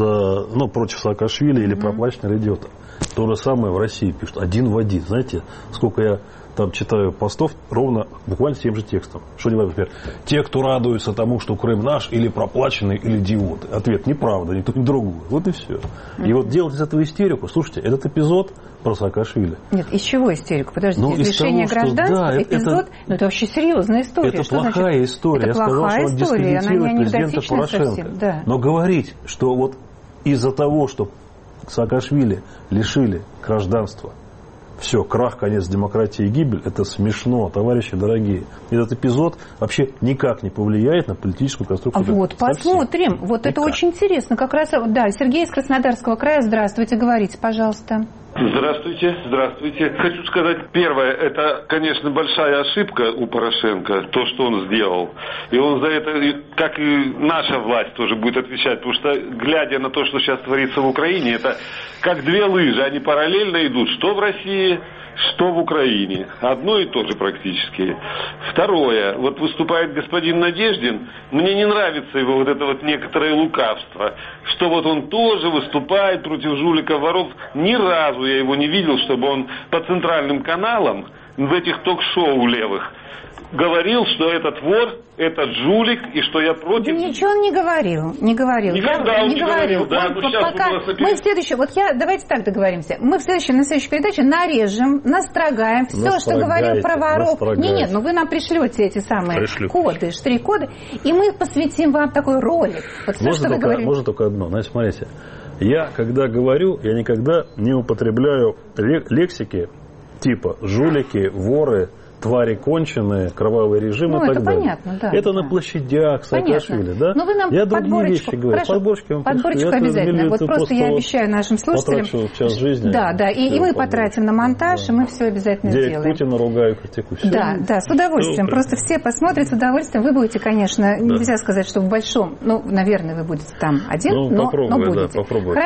против Саакашвили или проплаченного идиота. То же самое в России пишут. Один в один. Знаете, сколько я там читаю постов, ровно буквально с тем же текстом. Что например, те, кто радуется тому, что Крым наш, или проплаченные, или идиоты. Ответ: неправда, ни то, ни другое. Вот и все. И вот делать из этого истерику. Слушайте, этот эпизод про Саакашвили. Нет, из чего истерику? Подождите, из лишения гражданства, эпизод, это вообще серьезная история. Это плохая история. Это я сказал, плохая что он история, дискредитирует президента Порошенко. Да. Но говорить, что вот из-за того, что Саакашвили лишили гражданства, все, крах, конец демократии и гибель, это смешно, товарищи дорогие. Этот эпизод вообще никак не повлияет на политическую конструкцию. Вот, посмотрим. Вот никак. Это очень интересно. Как раз, да, Сергей из Краснодарского края, здравствуйте, говорите, пожалуйста. Здравствуйте, здравствуйте. Хочу сказать, первое, это, конечно, большая ошибка у Порошенко, то, что он сделал. И он за это, как и наша власть, тоже будет отвечать, потому что, глядя на то, что сейчас творится в Украине, это как две лыжи, они параллельно идут, что в России, что в Украине. Одно и то же практически. Второе. Вот выступает господин Надеждин. Мне не нравится его вот это вот некоторое лукавство. Что вот он тоже выступает против жуликов, воров. Ни разу я его не видел, чтобы он по центральным каналам в этих ток-шоу левых говорил, что этот вор, этот жулик, и что я против... Да ничего он не говорил. Никогда он не говорил. Да, он, пока мы в следующем... давайте так договоримся. Мы на следующей передаче нарежем, настрогаем все, что говорил про воров. Нет, вы нам пришлете эти самые коды, штрих-коды, и мы посвятим вам такой ролик. Вот все, что вы говорили. Можно только одно. Значит, смотрите. Я, когда говорю, я никогда не употребляю лексики типа жулики, воры, твари конченые, кровавый режим и так далее. Понятно, да. Это на площадях Саакашвили, да? Но вы нам я другие вещи говорю. Подборочку обязательно. Вот просто я обещаю нашим слушателям. Час жизни. Да, и мы потратим на монтаж, и мы все обязательно сделаем. Путина ругаю, критикую. Да, с удовольствием. Просто все посмотрят с удовольствием. Вы будете, конечно, нельзя сказать, что в большом, наверное, вы будете там один, но будете.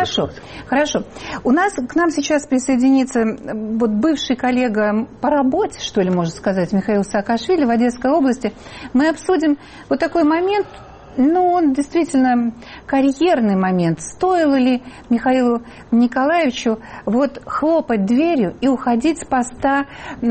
Хорошо. К нам сейчас присоединится вот бывший коллега по работе, что ли, можно сказать, Михаил Саакашвили в Одесской области. Мы обсудим вот такой момент, он действительно карьерный момент. Стоило ли Михаилу Николаевичу вот хлопать дверью и уходить с поста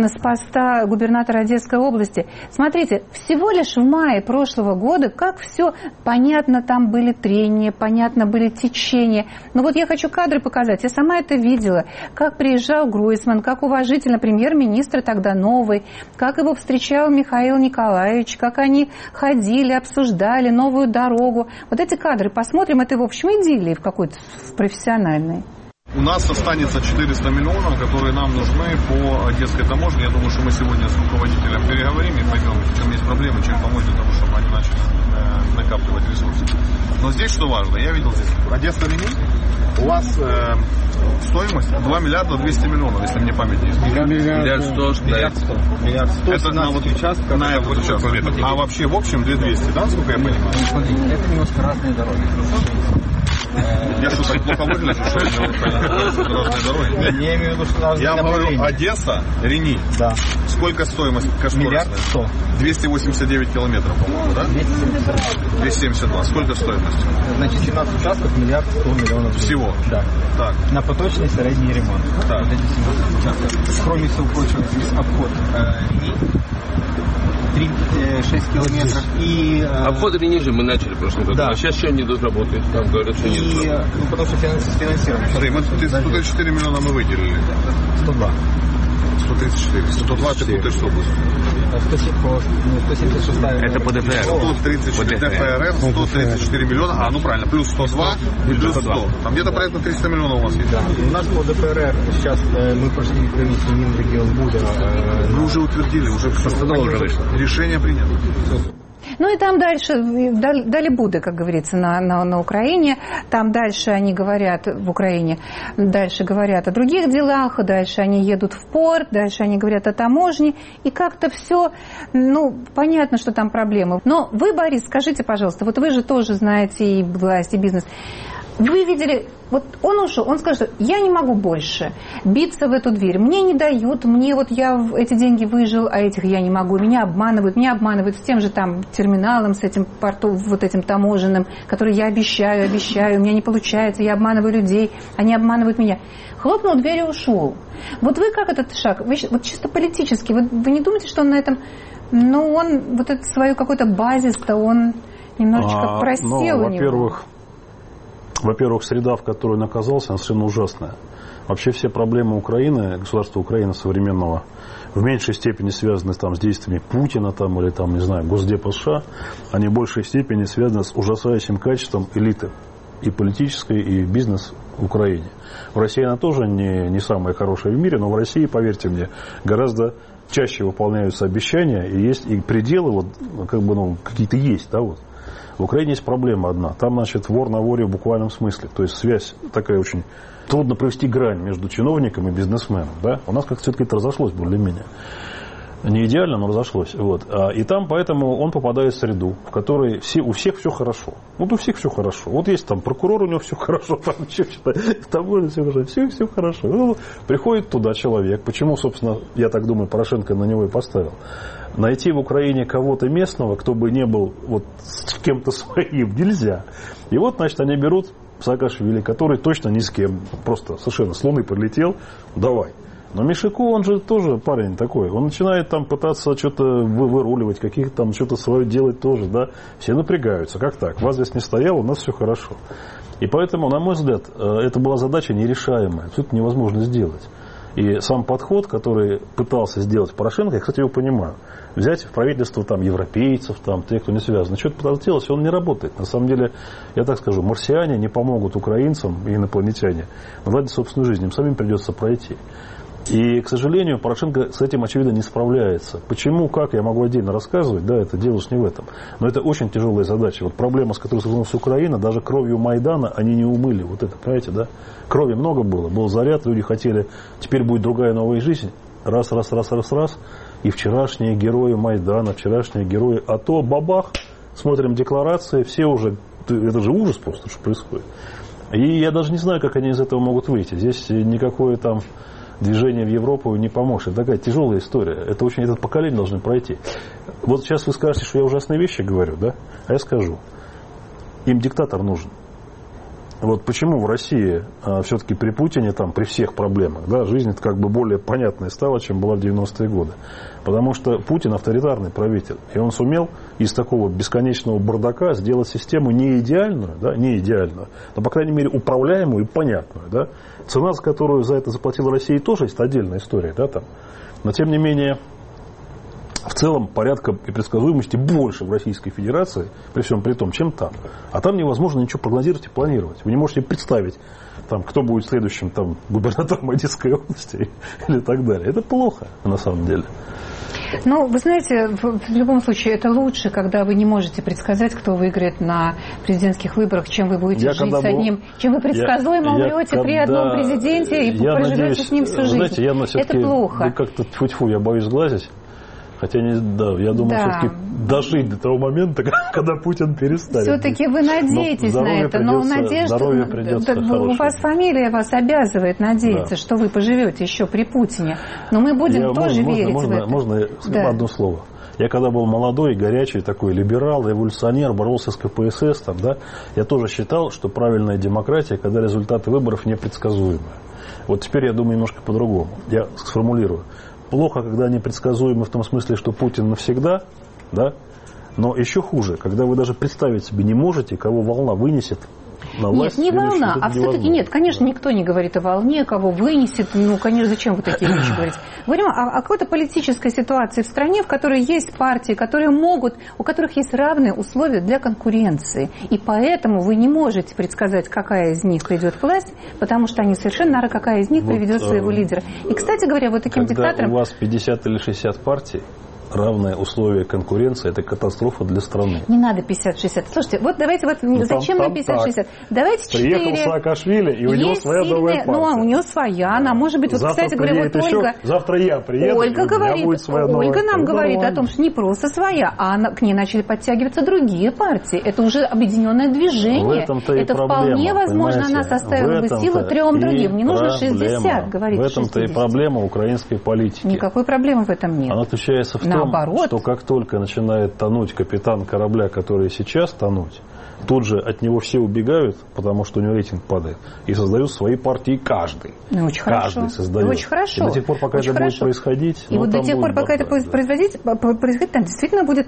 губернатора Одесской области? Смотрите, всего лишь в мае прошлого года, как все понятно, там были трения, понятно были течения. Но вот я хочу кадры показать. Я сама это видела, как приезжал Гройсман, как уважительно премьер-министр тогда новый, как его встречал Михаил Николаевич, как они ходили, обсуждали новую дорогу. Вот эти кадры посмотрим, это в общем идиллии в какой-то профессиональной. У нас останется 400 миллионов, которые нам нужны по Одесской таможне. Я думаю, что мы сегодня с руководителем переговорим и поймем, в чем есть проблемы, чем помочь для того, чтобы они начали накапливать ресурсы. Но здесь что важно, я видел здесь Одесса линий, у вас стоимость 2 миллиарда 200 миллионов, если мне память не изменяет. Миллиард 100. Это на вот участок, а вообще в общем 2200, да, насколько я понимаю? Это немножко разные дороги. Я что, так плохо выгляжу, что я не дорожные дороги? Я имею в виду, что я говорю, Одесса, Рени. Да. Сколько стоимость кошторисная? Миллиард 100. 289 километров, по-моему, да? 272. Сколько стоимость? Значит, 17 участков, миллиард 100 миллионов. Всего? Да. Так. На поточный средний ремонт. Так. Вот эти 17 участков. Кроме всего прочего, здесь обход Рени. 6 километров. И, обход Рени же мы начали в прошлом году. Да. А сейчас еще не работает. Там говорят, что нет. Потому что финансирование. Смотри, 134 миллиона мы выделили. 102. 134. 102 ты путаешь что будет? 176. Это по ДФР. 134 ДФР, 134 миллиона. Правильно, плюс 102, плюс 100. Там где-то порядка 300 миллионов у вас есть. Да. У нас по ДФР сейчас мы прошли комиссию Минрегионбуда. Мы уже утвердили, уже решение принято. И там дальше дали Буды, как говорится, на Украине. Там дальше они говорят, в Украине, дальше говорят о других делах, дальше они едут в порт, дальше они говорят о таможне. И как-то все, понятно, что там проблемы. Но вы, Борис, скажите, пожалуйста, вот вы же тоже знаете и власть, и бизнес. Вы видели, вот он ушел, он сказал, что я не могу больше биться в эту дверь. Мне не дают, мне вот я эти деньги выжил, а этих я не могу. Меня обманывают с тем же там терминалом, с этим портом, вот этим таможенным, который я обещаю, у меня не получается, я обманываю людей, они обманывают меня. Хлопнул дверь и ушел. Вот вы как этот шаг? Вы, вот чисто политически, вы не думаете, что он на этом, ну он вот это свою какой-то базис-то он немножечко просел у него? Во-первых, среда, в которой он оказался, она совершенно ужасная. Вообще все проблемы Украины, государства Украины современного, в меньшей степени связаны там, с действиями Путина там, или там, не знаю, Госдепа США, они в большей степени связаны с ужасающим качеством элиты и политической, и бизнес в Украине. В России она тоже не самая хорошая в мире, но в России, поверьте мне, гораздо чаще выполняются обещания, и есть и пределы, вот, как бы, ну, какие-то есть, да, вот. В Украине есть проблема одна. Там, значит, вор на воре в буквальном смысле. То есть связь такая очень... Трудно провести грань между чиновником и бизнесменом. Да? У нас как-то все-таки это разошлось более-менее. Не идеально, но разошлось. Вот. И там поэтому он попадает в среду, в которой у всех все хорошо. Вот у всех все хорошо. Вот есть там прокурор, у него все хорошо, там таможня все хорошо, все хорошо. Ну, приходит туда человек. Почему, собственно, я так думаю, Порошенко на него и поставил. Найти в Украине кого-то местного, кто бы не был вот с кем-то своим, нельзя. И вот, значит, они берут Саакашвили, который точно ни с кем, просто совершенно с Луны прилетел, давай. Но Мишико, он же тоже парень такой, он начинает там пытаться что-то выруливать, каких-то там что-то свое делать тоже, да. Все напрягаются, как так? Вас здесь не стояло, у нас все хорошо. И поэтому, на мой взгляд, это была задача нерешаемая, абсолютно невозможно сделать. И сам подход, который пытался сделать Порошенко, я, кстати, его понимаю. Взять в правительство там европейцев, там, тех, кто не связан, что-то пытался делать, он не работает. На самом деле, я так скажу, марсиане не помогут украинцам и инопланетяне наладить собственную жизнь, им самим придется пройти. И, к сожалению, Порошенко с этим, очевидно, не справляется. Почему, как, я могу отдельно рассказывать, да, это дело ж не в этом. Но это очень тяжелая задача. Вот проблема, с которой столкнулась Украина, даже кровью Майдана они не умыли. Вот это, понимаете, да? Крови много было, был заряд, люди хотели, теперь будет другая новая жизнь. Раз. И вчерашние герои Майдана, вчерашние герои АТО, бабах, смотрим декларации, все уже, это же ужас просто, что происходит. И я даже не знаю, как они из этого могут выйти. Здесь никакое там движение в Европу не поможет. Это такая тяжелая история. Это поколение должны пройти. Вот сейчас вы скажете, что я ужасные вещи говорю, да? А я скажу. Им диктатор нужен. Вот почему в России все-таки при Путине, там, при всех проблемах, да, жизнь как бы более понятной стала, чем была в 90-е годы. Потому что Путин авторитарный правитель. И он сумел из такого бесконечного бардака сделать систему не идеальную, да, не идеальную, но, по крайней мере, управляемую и понятную. Да. Цена, за которую за это заплатила Россия, тоже есть отдельная история. Да, там. Но, тем не менее, в целом порядка и предсказуемости больше в Российской Федерации, при всем при том, чем там. А там невозможно ничего прогнозировать и планировать. Вы не можете представить, там, кто будет следующим там, губернатором Одесской области или так далее. Это плохо, на самом деле. Ну, вы знаете, в любом случае, это лучше, когда вы не можете предсказать, кто выиграет на президентских выборах, чем вы будете жить с одним, чем вы предсказуемо умрете при одном президенте и проживете с ним всю жизнь. Знаете, это плохо. Вы как-то тьфу-тьфу, я боюсь сглазить. Хотя, я думаю, все-таки дожить до того момента, когда Путин перестанет. Все-таки вы надеетесь на это, но надежда, у вас фамилия вас обязывает надеяться, что вы поживете еще при Путине. Но мы будем тоже верить в это. Можно одно слово? Я когда был молодой, горячий такой либерал, революционер, боролся с КПСС, там, да, я тоже считал, что правильная демократия, когда результаты выборов непредсказуемы. Вот теперь я думаю немножко по-другому. Я сформулирую. Плохо, когда они предсказуемы в том смысле, что Путин навсегда, да? Но еще хуже, когда вы даже представить себе не можете, кого волна вынесет на власть. Нет, не волна, а все-таки нет, конечно, никто не говорит о волне, кого вынесет, ну, конечно, зачем вы такие вещи говорите? Говорим о какой-то политической ситуации в стране, в которой есть партии, которые могут, у которых есть равные условия для конкуренции. И поэтому вы не можете предсказать, какая из них придет к власти, потому что они совершенно рады, какая из них приведет своего лидера. И, кстати говоря, вот таким диктатором... Когда у вас 50 или 60 партий, равные условия конкуренции – это катастрофа для страны. Не надо 50-60. Слушайте, вот давайте, зачем нам 50-60? Давайте 4. Приехал Саакашвили, и у него своя новая партия. Ну, а у него своя, она может быть, вот, кстати говоря, вот Ольга... Завтра я приеду, Ольга говорит, Ольга нам говорит о том, что не просто своя, а к ней начали подтягиваться другие партии. Это уже объединенное движение. Это вполне возможно, она составила бы силу 3 другим. Не нужно 60, говорит. В этом-то и проблема украинской политики. Никакой проблемы в этом нет. Она заключается в том, что как только начинает тонуть капитан корабля, который сейчас тонуть, тут же от него все убегают, потому что у него рейтинг падает, и создают свои партии каждый. Ну, очень каждый хорошо. создает. Очень хорошо. И до тех пор, пока это будет происходить... И вот до тех пор, пока это будет происходить, там действительно будет...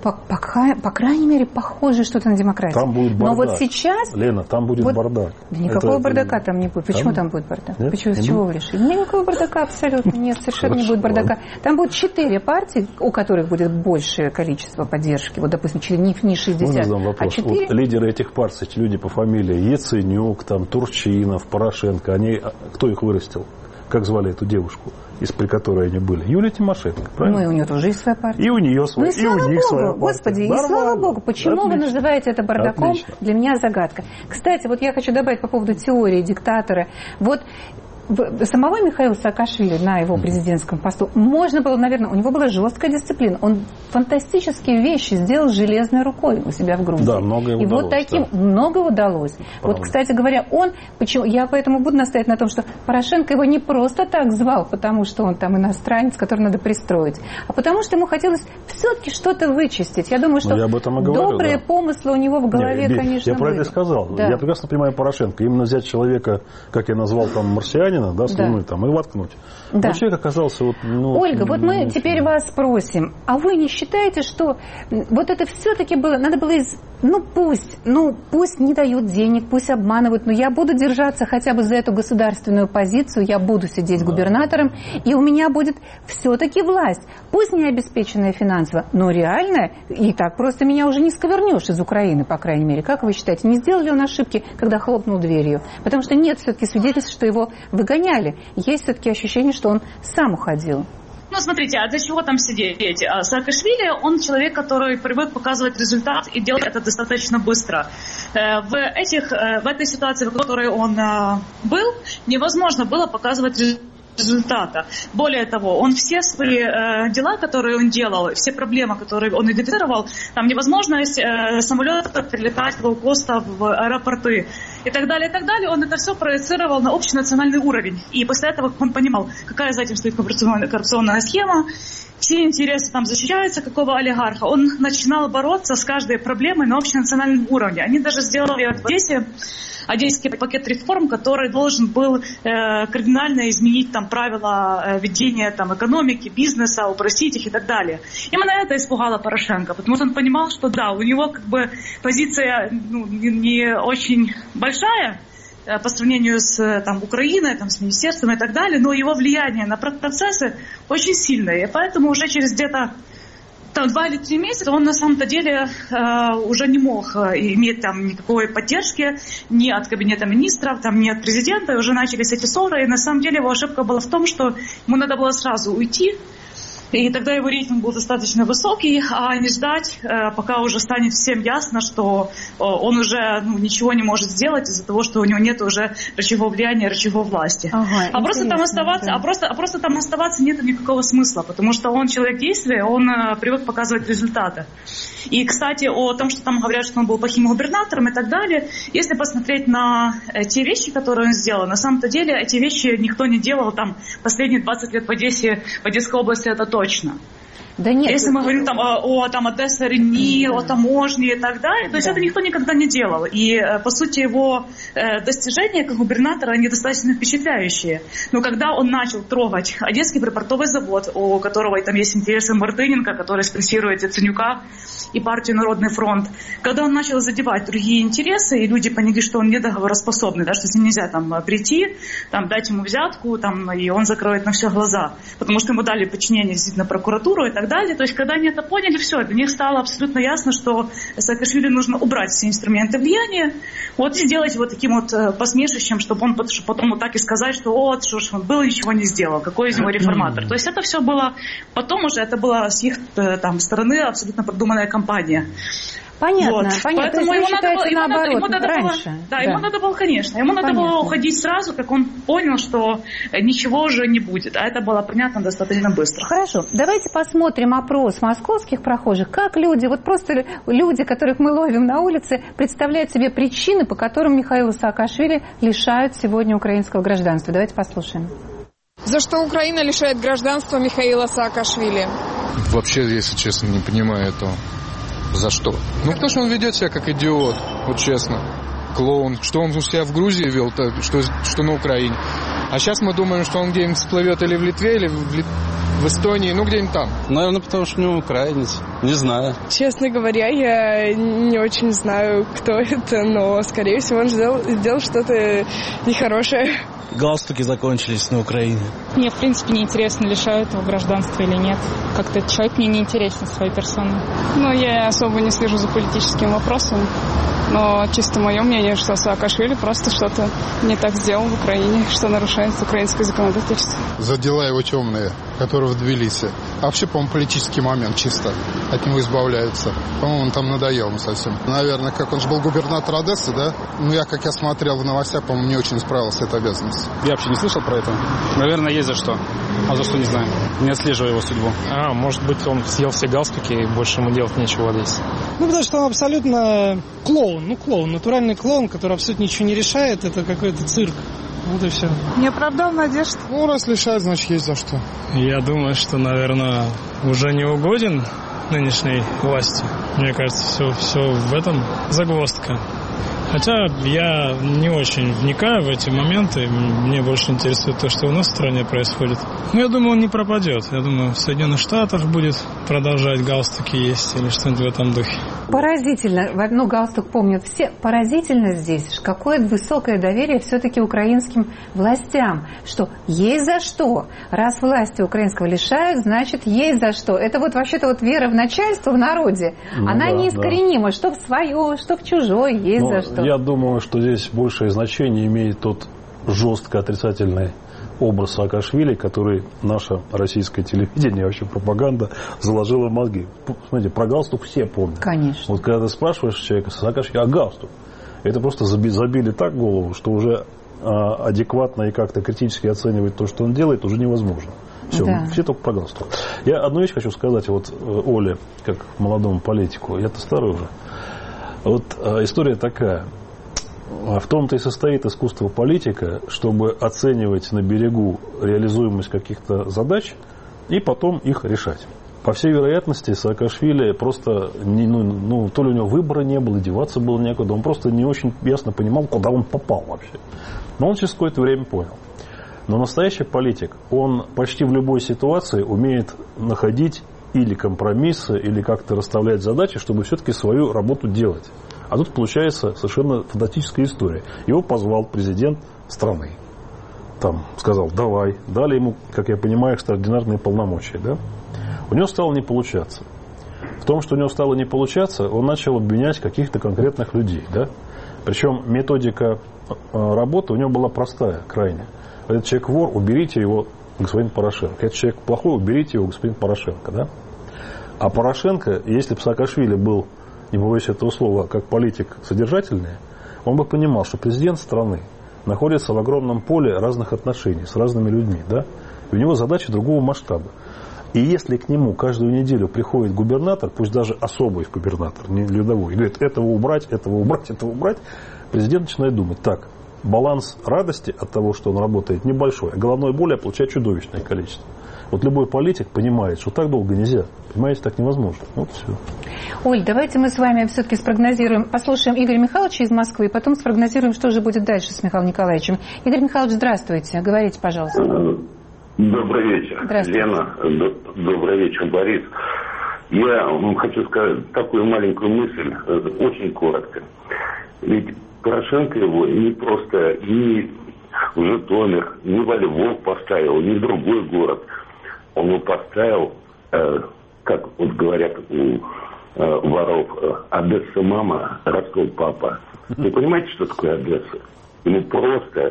По крайней мере, похоже что-то на демократию. Там будет бардак. Но вот сейчас... Лена, там будет бардак. Да никакого бардака там не будет. Почему там будет бардак? Нет? Почему, с чего вы решили? Нет никакого бардака абсолютно. Нет, совершенно не будет бардака. Там будет 4 партии, у которых будет большее количество поддержки. Вот, допустим, не 60, можно задам вопрос? А 4. Вот лидеры этих партий, эти люди по фамилии Яценюк, там, Турчинов, Порошенко, кто их вырастил? Как звали эту девушку, при которой они были? Юлия Тимошенко, правильно? Ну, и у нее тоже есть своя партия. И у нее своя, и у них своя партия. Господи, и слава Богу. Почему вы называете это бардаком? Отлично. Для меня загадка. Кстати, вот я хочу добавить по поводу теории диктатора. Вот самого Михаила Саакашвили на его президентском посту можно было, наверное, у него была жесткая дисциплина. Он фантастические вещи сделал железной рукой у себя в Грузии. Да, многое удалось. И вот таким много удалось. Правда. Вот, кстати говоря, я поэтому буду настоять на том, что Порошенко его не просто так звал, потому что он там иностранец, который надо пристроить, а потому что ему хотелось все-таки что-то вычистить. Я думаю, что добрые помыслы у него в голове, конечно, я про это и сказал. Да. Я прекрасно понимаю Порошенко. Именно взять человека, как я назвал там марсианина, слюной там, и воткнуть. Да. Но человек оказался Ольга, вот мы теперь вас спросим, а вы не считаете, что вот это все-таки было, надо было пусть не дают денег, пусть обманывают, но я буду держаться хотя бы за эту государственную позицию, я буду сидеть губернатором, и у меня будет все-таки власть, пусть не обеспеченная финансово, но реальная, и так просто меня уже не сковырнешь из Украины, по крайней мере. Как вы считаете, не сделал ли он ошибки, когда хлопнул дверью? Потому что нет все-таки свидетельств, что его выгоняли. Есть все-таки ощущение, что он сам уходил. Ну, смотрите, а для чего там сидеть? Саакашвили, он человек, который привык показывать результат и делать это достаточно быстро. В этой ситуации, в которой он был, невозможно было показывать результата. Более того, он все свои дела, которые он делал, все проблемы, которые он идентифицировал, там невозможность самолета прилетать лоукоста в аэропорты и так далее, он это все проецировал на общенациональный уровень. И после этого он понимал, какая за этим стоит коррупционная схема, все интересы там защищаются, какого олигарха. Он начинал бороться с каждой проблемой на общенациональном уровне. Они даже сделали в Одессе одесский пакет реформ, который должен был кардинально изменить там правила ведения там экономики, бизнеса, упростить их и так далее. Именно это испугало Порошенко, потому что он понимал, что да, у него как бы позиция не очень большая по сравнению с там, Украиной, там, с министерством и так далее, но его влияние на процессы очень сильное. И поэтому уже через где-то 2 или 3 месяца он на самом-то деле уже не мог иметь там никакой поддержки ни от кабинета министров, там, ни от президента, и уже начались эти ссоры, и на самом деле его ошибка была в том, что ему надо было сразу уйти, и тогда его рейтинг был достаточно высокий, а не ждать, пока уже станет всем ясно, что он уже ничего не может сделать из-за того, что у него нет уже рычагов влияния, рычагов власти. А просто там оставаться, просто там оставаться нет никакого смысла, потому что он человек действия, он привык показывать результаты. И, кстати, о том, что там говорят, что он был плохим губернатором и так далее, если посмотреть на те вещи, которые он сделал, на самом-то деле эти вещи никто не делал там последние 20 лет в Одесской области, это точно. Да нет. Если мы говорим там о Одесса-Рени, о таможне и так далее, то есть это никто никогда не делал. И, по сути, его достижения как губернатора, они достаточно впечатляющие. Но когда он начал трогать Одесский припортовый завод, у которого там есть интересы Мартыненко, который спонсирует Яценюка и партию «Народный фронт», когда он начал задевать другие интересы, и люди поняли, что он недоговороспособный, да, что с ним нельзя там прийти, там, дать ему взятку, там, и он закроет на все глаза, потому что ему дали подчинение действительно прокуратуру и так так далее. То есть, когда они это поняли, все, для них стало абсолютно ясно, что Саакашвили нужно убрать все инструменты влияния, вот, и сделать вот таким вот посмешищем, чтобы он потом вот так и сказать, что вот, что ж он был, ничего не сделал, какой из него реформатор. То есть это все было, потом уже это была с их там стороны абсолютно продуманная кампания. Понятно, вот. понятно. Поэтому ему надо было, раньше. Ему надо было, конечно. Ему надо было уходить сразу, как он понял, что ничего уже не будет. А это было понятно достаточно быстро. Хорошо. Давайте посмотрим опрос московских прохожих. Как люди, вот просто люди, которых мы ловим на улице, представляют себе причины, по которым Михаила Саакашвили лишают сегодня украинского гражданства. Давайте послушаем. За что Украина лишает гражданства Михаила Саакашвили? Вообще, если честно, не понимаю этого. За что? Ну, потому что он ведет себя как идиот, вот честно. Клоун. Что он у себя в Грузии вел, что на Украине. А сейчас мы думаем, что он где-нибудь всплывет или в Литве, или в Эстонии, ну, где-нибудь там. Наверное, потому что у него украинец. Не знаю. Честно говоря, я не очень знаю, кто это, но, скорее всего, он сделал что-то нехорошее. Галстуки закончились на Украине. Мне, в принципе, не интересно, лишают его гражданства или нет. Как-то этот человек мне не интересен своей персоной. Ну, я особо не слежу за политическим вопросом. Но чисто мое мнение, что Саакашвили просто что-то не так сделал в Украине, что нарушается украинское законодательство. За дела его темные, которые в Тбилиси. А вообще, по-моему, политический момент чисто. От него избавляются. По-моему, он там надоел ему совсем. Наверное, как он же был губернатор Одессы, да? Ну, как я смотрел в новостях, по-моему, не очень справился с этой обязанностью. Я вообще не слышал про это. Наверное, есть за что. А за что, не знаю. Не отслеживаю его судьбу. Может быть, он съел все галстуки, и больше ему делать нечего в Одессе. Ну, потому что он абсолютно клоун. Ну, клоун. Натуральный клоун, который абсолютно ничего не решает. Это какой-то цирк. Вот и все. Не оправдал надежд. Ну, раз лишает, значит, есть за что. Я думаю, что, наверное, уже не угоден нынешней власти. Мне кажется, все в этом загвоздка. Хотя я не очень вникаю в эти моменты. Мне больше интересует то, что у нас в стране происходит. Но я думаю, он не пропадет. Я думаю, в Соединенных Штатах будет продолжать галстуки есть или что-нибудь в этом духе. Поразительно. Ну, галстук помнят все. Поразительно здесь, какое высокое доверие все-таки украинским властям. Что есть за что. Раз власти украинского лишают, значит, есть за что. Это вот вообще-то вот вера в начальство в народе. Она неискоренима. Что в свое, что в чужое, есть за что. Я думаю, что здесь большее значение имеет тот жестко отрицательный образ Саакашвили, который наше российское телевидение, вообще пропаганда, заложила в мозги. Смотрите, про галстук все помнят. Конечно. Вот когда ты спрашиваешь человека, Саакашвили, а галстук? Это просто забили так голову, что уже адекватно и как-то критически оценивать то, что он делает, уже невозможно. Все, все только про галстук. Я одну вещь хочу сказать вот Оле, как молодому политику. Я-то старый уже. Вот история такая. В том-то и состоит искусство политика, чтобы оценивать на берегу реализуемость каких-то задач и потом их решать. По всей вероятности, Саакашвили просто, то ли у него выбора не было, деваться было некуда, он просто не очень ясно понимал, куда он попал вообще. Но он через какое-то время понял. Но настоящий политик, он почти в любой ситуации умеет находить или компромиссы, или как-то расставлять задачи, чтобы все-таки свою работу делать. А тут получается совершенно фантастическая история. Его позвал президент страны. Там сказал, давай. Дали ему, как я понимаю, экстраординарные полномочия. Да? У него стало не получаться. В том, что у него стало не получаться, он начал обвинять каких-то конкретных людей. Да? Причем методика работы у него была простая, крайне. Этот человек вор, уберите его, господин Порошенко. Этот человек плохой, уберите его, господин Порошенко. Да? А Порошенко, если бы Саакашвили был, не боюсь этого слова, как политик содержательный, он бы понимал, что президент страны находится в огромном поле разных отношений с разными людьми. Да? И у него задача другого масштаба. И если к нему каждую неделю приходит губернатор, пусть даже особый губернатор, не рядовой, и говорит, этого убрать, этого убрать, этого убрать, президент начинает думать, так, баланс радости от того, что он работает, небольшой, а головной боли получает чудовищное количество. Вот любой политик понимает, что так долго нельзя. Понимаете, так невозможно. Вот все. Оль, давайте мы с вами все-таки спрогнозируем, послушаем Игоря Михайловича из Москвы, и потом спрогнозируем, что же будет дальше с Михаилом Николаевичем. Игорь Михайлович, здравствуйте. Говорите, пожалуйста. Добрый вечер, Лена. Добрый вечер, Борис. Я вам хочу сказать такую маленькую мысль, очень коротко. Ведь Порошенко его не просто ни в Житомир, ни во Львов поставил, ни в другой город. Он его поставил как вот говорят у воров, Одесса мама, Ростов папа. Вы понимаете, что такое Одесса? Ну просто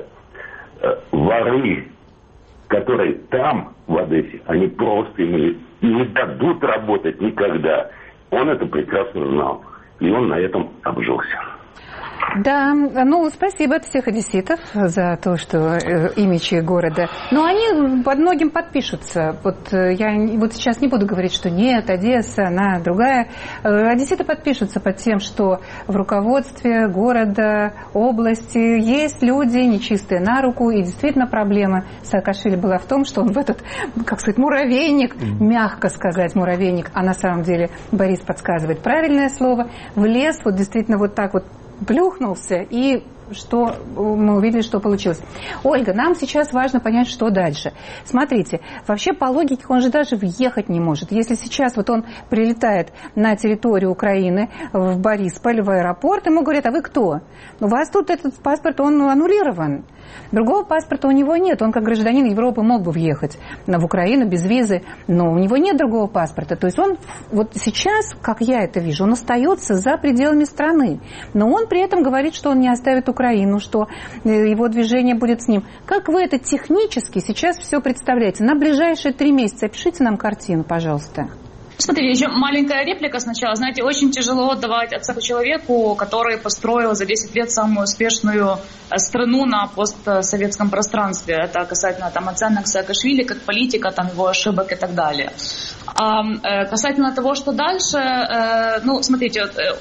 воры, которые там, в Одессе, они просто ему не дадут работать никогда. Он это прекрасно знал. И он на этом обжился. Да, ну, спасибо от всех одесситов за то, что имидж города. Но они под многим подпишутся. Вот я вот сейчас не буду говорить, что нет, Одесса, она другая. Одесситы подпишутся под тем, что в руководстве города, области есть люди нечистые на руку. И действительно проблема Саакашвили была в том, что он в этот, как сказать, муравейник, мягко сказать муравейник, а на самом деле Борис подсказывает правильное слово, влез вот действительно вот так вот, плюхнулся, и что мы увидели, что получилось. Ольга, нам сейчас важно понять, что дальше. Смотрите, вообще по логике он же даже въехать не может. Если сейчас вот он прилетает на территорию Украины, в Борисполь, в аэропорт, ему говорят, а вы кто? У вас тут этот паспорт, он аннулирован. Другого паспорта у него нет. Он как гражданин Европы мог бы въехать в Украину без визы, но у него нет другого паспорта. То есть он вот сейчас, как я это вижу, он остается за пределами страны. Но он при этом говорит, что он не оставит Украину, что его движение будет с ним. Как вы это технически сейчас все представляете? На ближайшие 3 месяца опишите нам картину, пожалуйста. Смотрите, еще маленькая реплика сначала. Знаете, очень тяжело давать оценку человеку, который построил за 10 лет самую успешную страну на постсоветском пространстве. Это касательно там оценок Саакашвили как политика, там его ошибок и так далее. А касательно того, что дальше, ну, смотрите,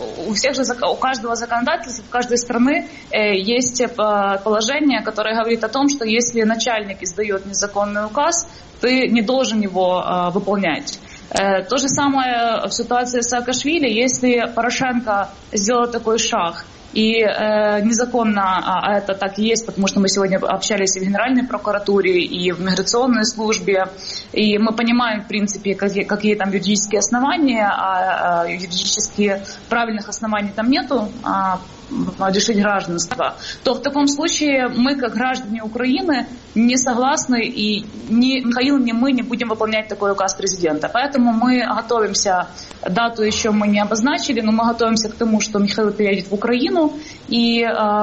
у каждого законодательства, у каждой страны есть положение, которое говорит о том, что если начальник издает незаконный указ, ты не должен его выполнять. То же самое в ситуации с Саакашвили. Если Порошенко сделал такой шаг и незаконно, а это так и есть, потому что мы сегодня общались и в Генеральной прокуратуре, и в миграционной службе, и мы понимаем, в принципе, какие там юридические основания, а юридически правильных оснований там нету, лишить гражданства, то в таком случае мы, как граждане Украины, не согласны, и ни Михаил, ни мы не будем выполнять такой указ президента. Поэтому мы готовимся, дату еще мы не обозначили, но мы готовимся к тому, что Михаил приедет в Украину, и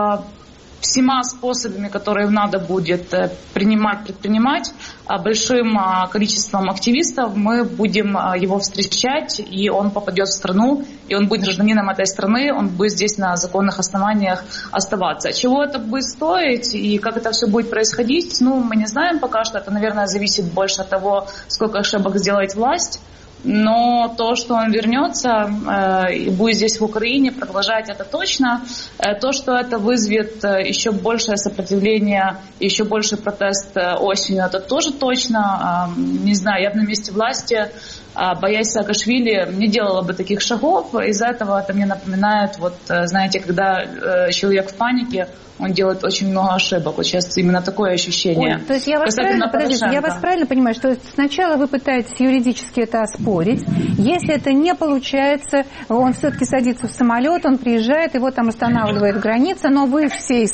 всеми способами, которые надо будет предпринимать, большим количеством активистов, мы будем его встречать, и он попадет в страну, и он будет гражданином этой страны, он будет здесь на законных основаниях оставаться. Чего это будет стоить и как это все будет происходить, ну, мы не знаем пока что. Это, наверное, зависит больше от того, сколько ошибок сделает власть. Но то, что он вернется и будет здесь в Украине, продолжать это точно. То, что это вызовет еще большее сопротивление, еще больше протест осенью, это тоже точно. Не знаю, я бы на месте власти, боясь Саакашвили, не делала бы таких шагов. Из-за этого это мне напоминает, вот, знаете, когда человек в панике, он делает очень много ошибок. Вот сейчас именно такое ощущение. Ой, то есть я вас правильно понимаю, что сначала вы пытаетесь юридически это оспорить. Если это не получается, он все-таки садится в самолет, он приезжает, его там останавливает граница, но вы всем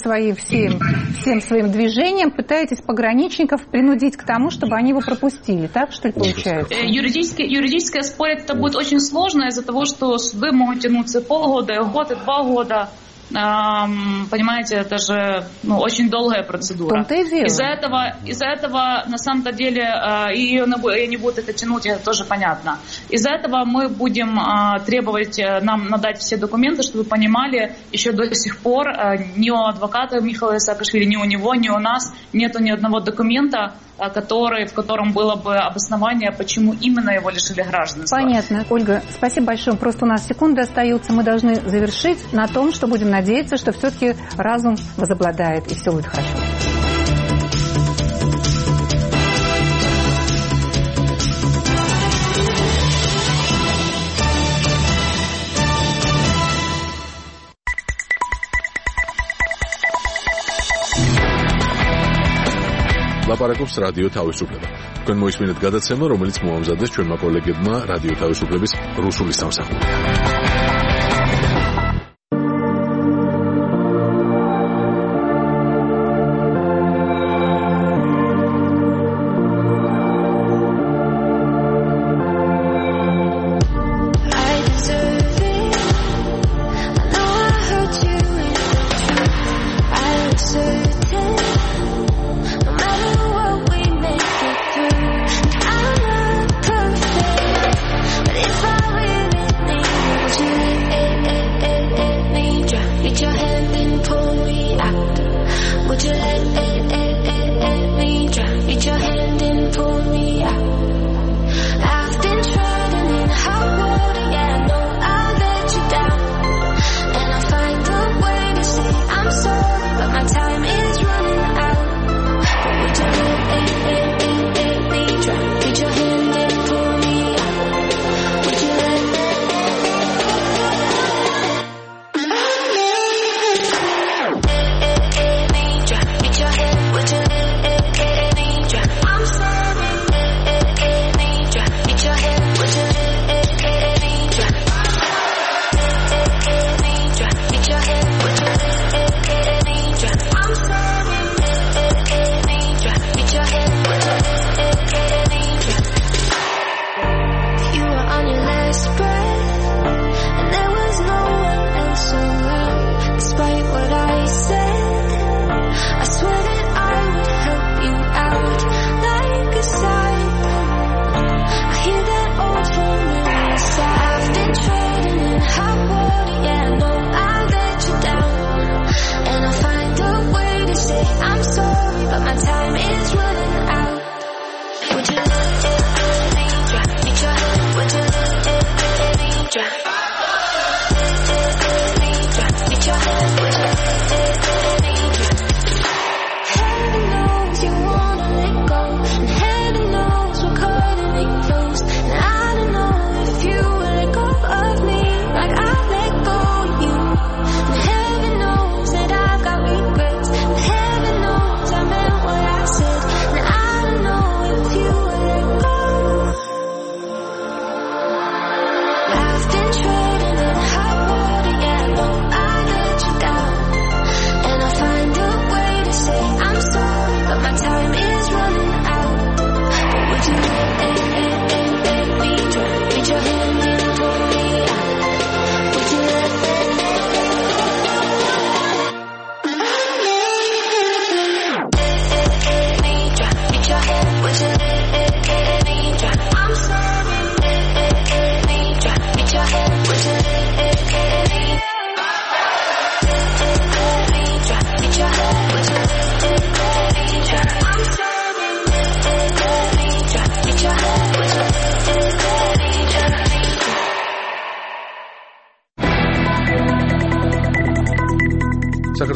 своим движением пытаетесь пограничников принудить к тому, чтобы они его пропустили. Так, что ли, получается? Юридически спорить это будет очень сложно из-за того, что суды могут тянуться полгода, и год, и 2 года. Понимаете, это же очень долгая процедура. Из-за этого на самом-то деле и не будут это тянуть, это тоже понятно. Из-за этого мы будем требовать нам надать все документы, чтобы вы понимали, еще до сих пор ни у адвоката Михаила Саакашвили, ни у него, ни у нас нету ни одного документа, в котором было бы обоснование, почему именно его лишили гражданства. Понятно. Ольга, спасибо большое. Просто у нас секунды остаются. Мы должны завершить на том, что будем надеяться, что все-таки разум возобладает и все будет хорошо. ლაპარაკობს რადიო თავისუფლება. თქვენ მოისმინეთ გადაცემა, რომელიც მოამზადეს ჩვენმა კოლეგებმა რადიო თავისუფლების რუსული სამსახურიდან.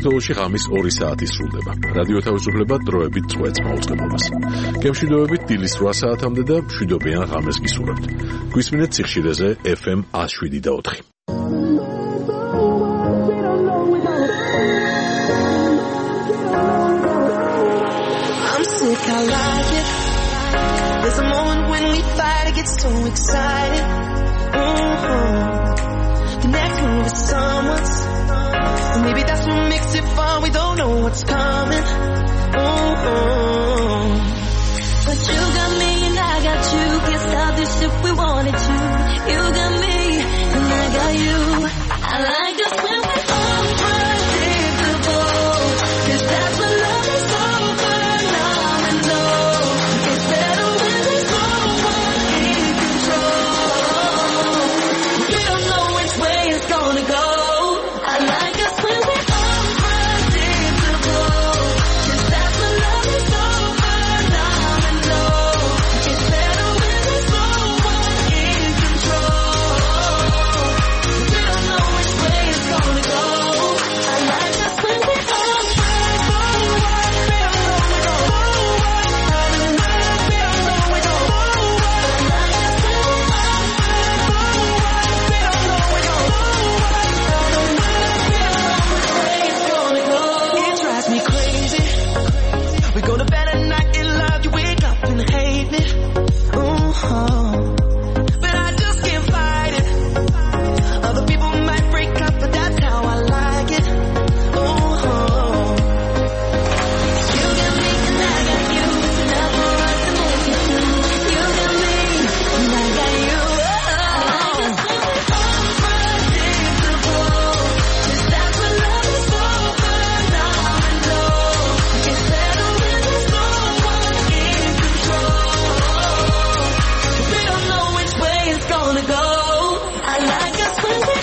საქართველოში ღამის 2 საათი სრულდება. რადიო თავისუფლება დროებით წვეთს მაუწყებლობას. გემშვიდობებით დილის 8 საათამდე და მშვიდობიან ღამეს გისურვებთ. გვისმინეთ ციხშირეზე FM 107.4. I'm sick, I like it. There's a moment when we fight, I get so excited. Connecting with someone. Maybe that's what makes it fun. We don't know what's coming. But you got me and I got you. Can't stop this if we wanted to. You got me and I got you. I like us when we're unpredictable. 'Cause that's when love is so phenomenal. It's better when there's no one in control. We don't know which way it's gonna go. I like us when we're unpredictable. 'Cause that's when love is so phenomenal. It's better when there's no one in control. We don't know which way it's gonna go. I like us when we're It drives me crazy. We go to bed at night in love, you wake up and hate me. But I just can't fight it. Other people might break up, but that's how I like it. You got me and I got you. Enough for us to make it through. You got me and I got you. Unpredictable. 'Cause that's when love is so phenomenal. It's better when there's no one in control. We don't know which way it's gonna go. I like us when we're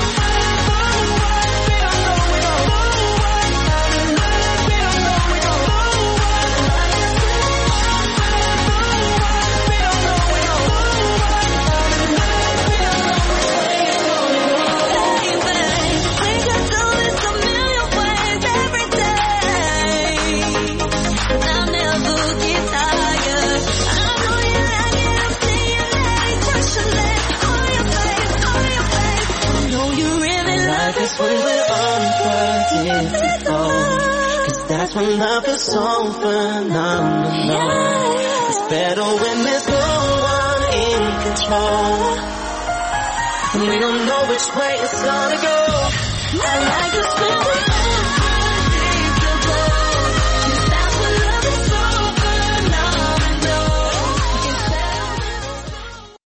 That's when love is so phenomenal. It's better when there's no one in control. And we don't know which way it's gonna go. I like us when we're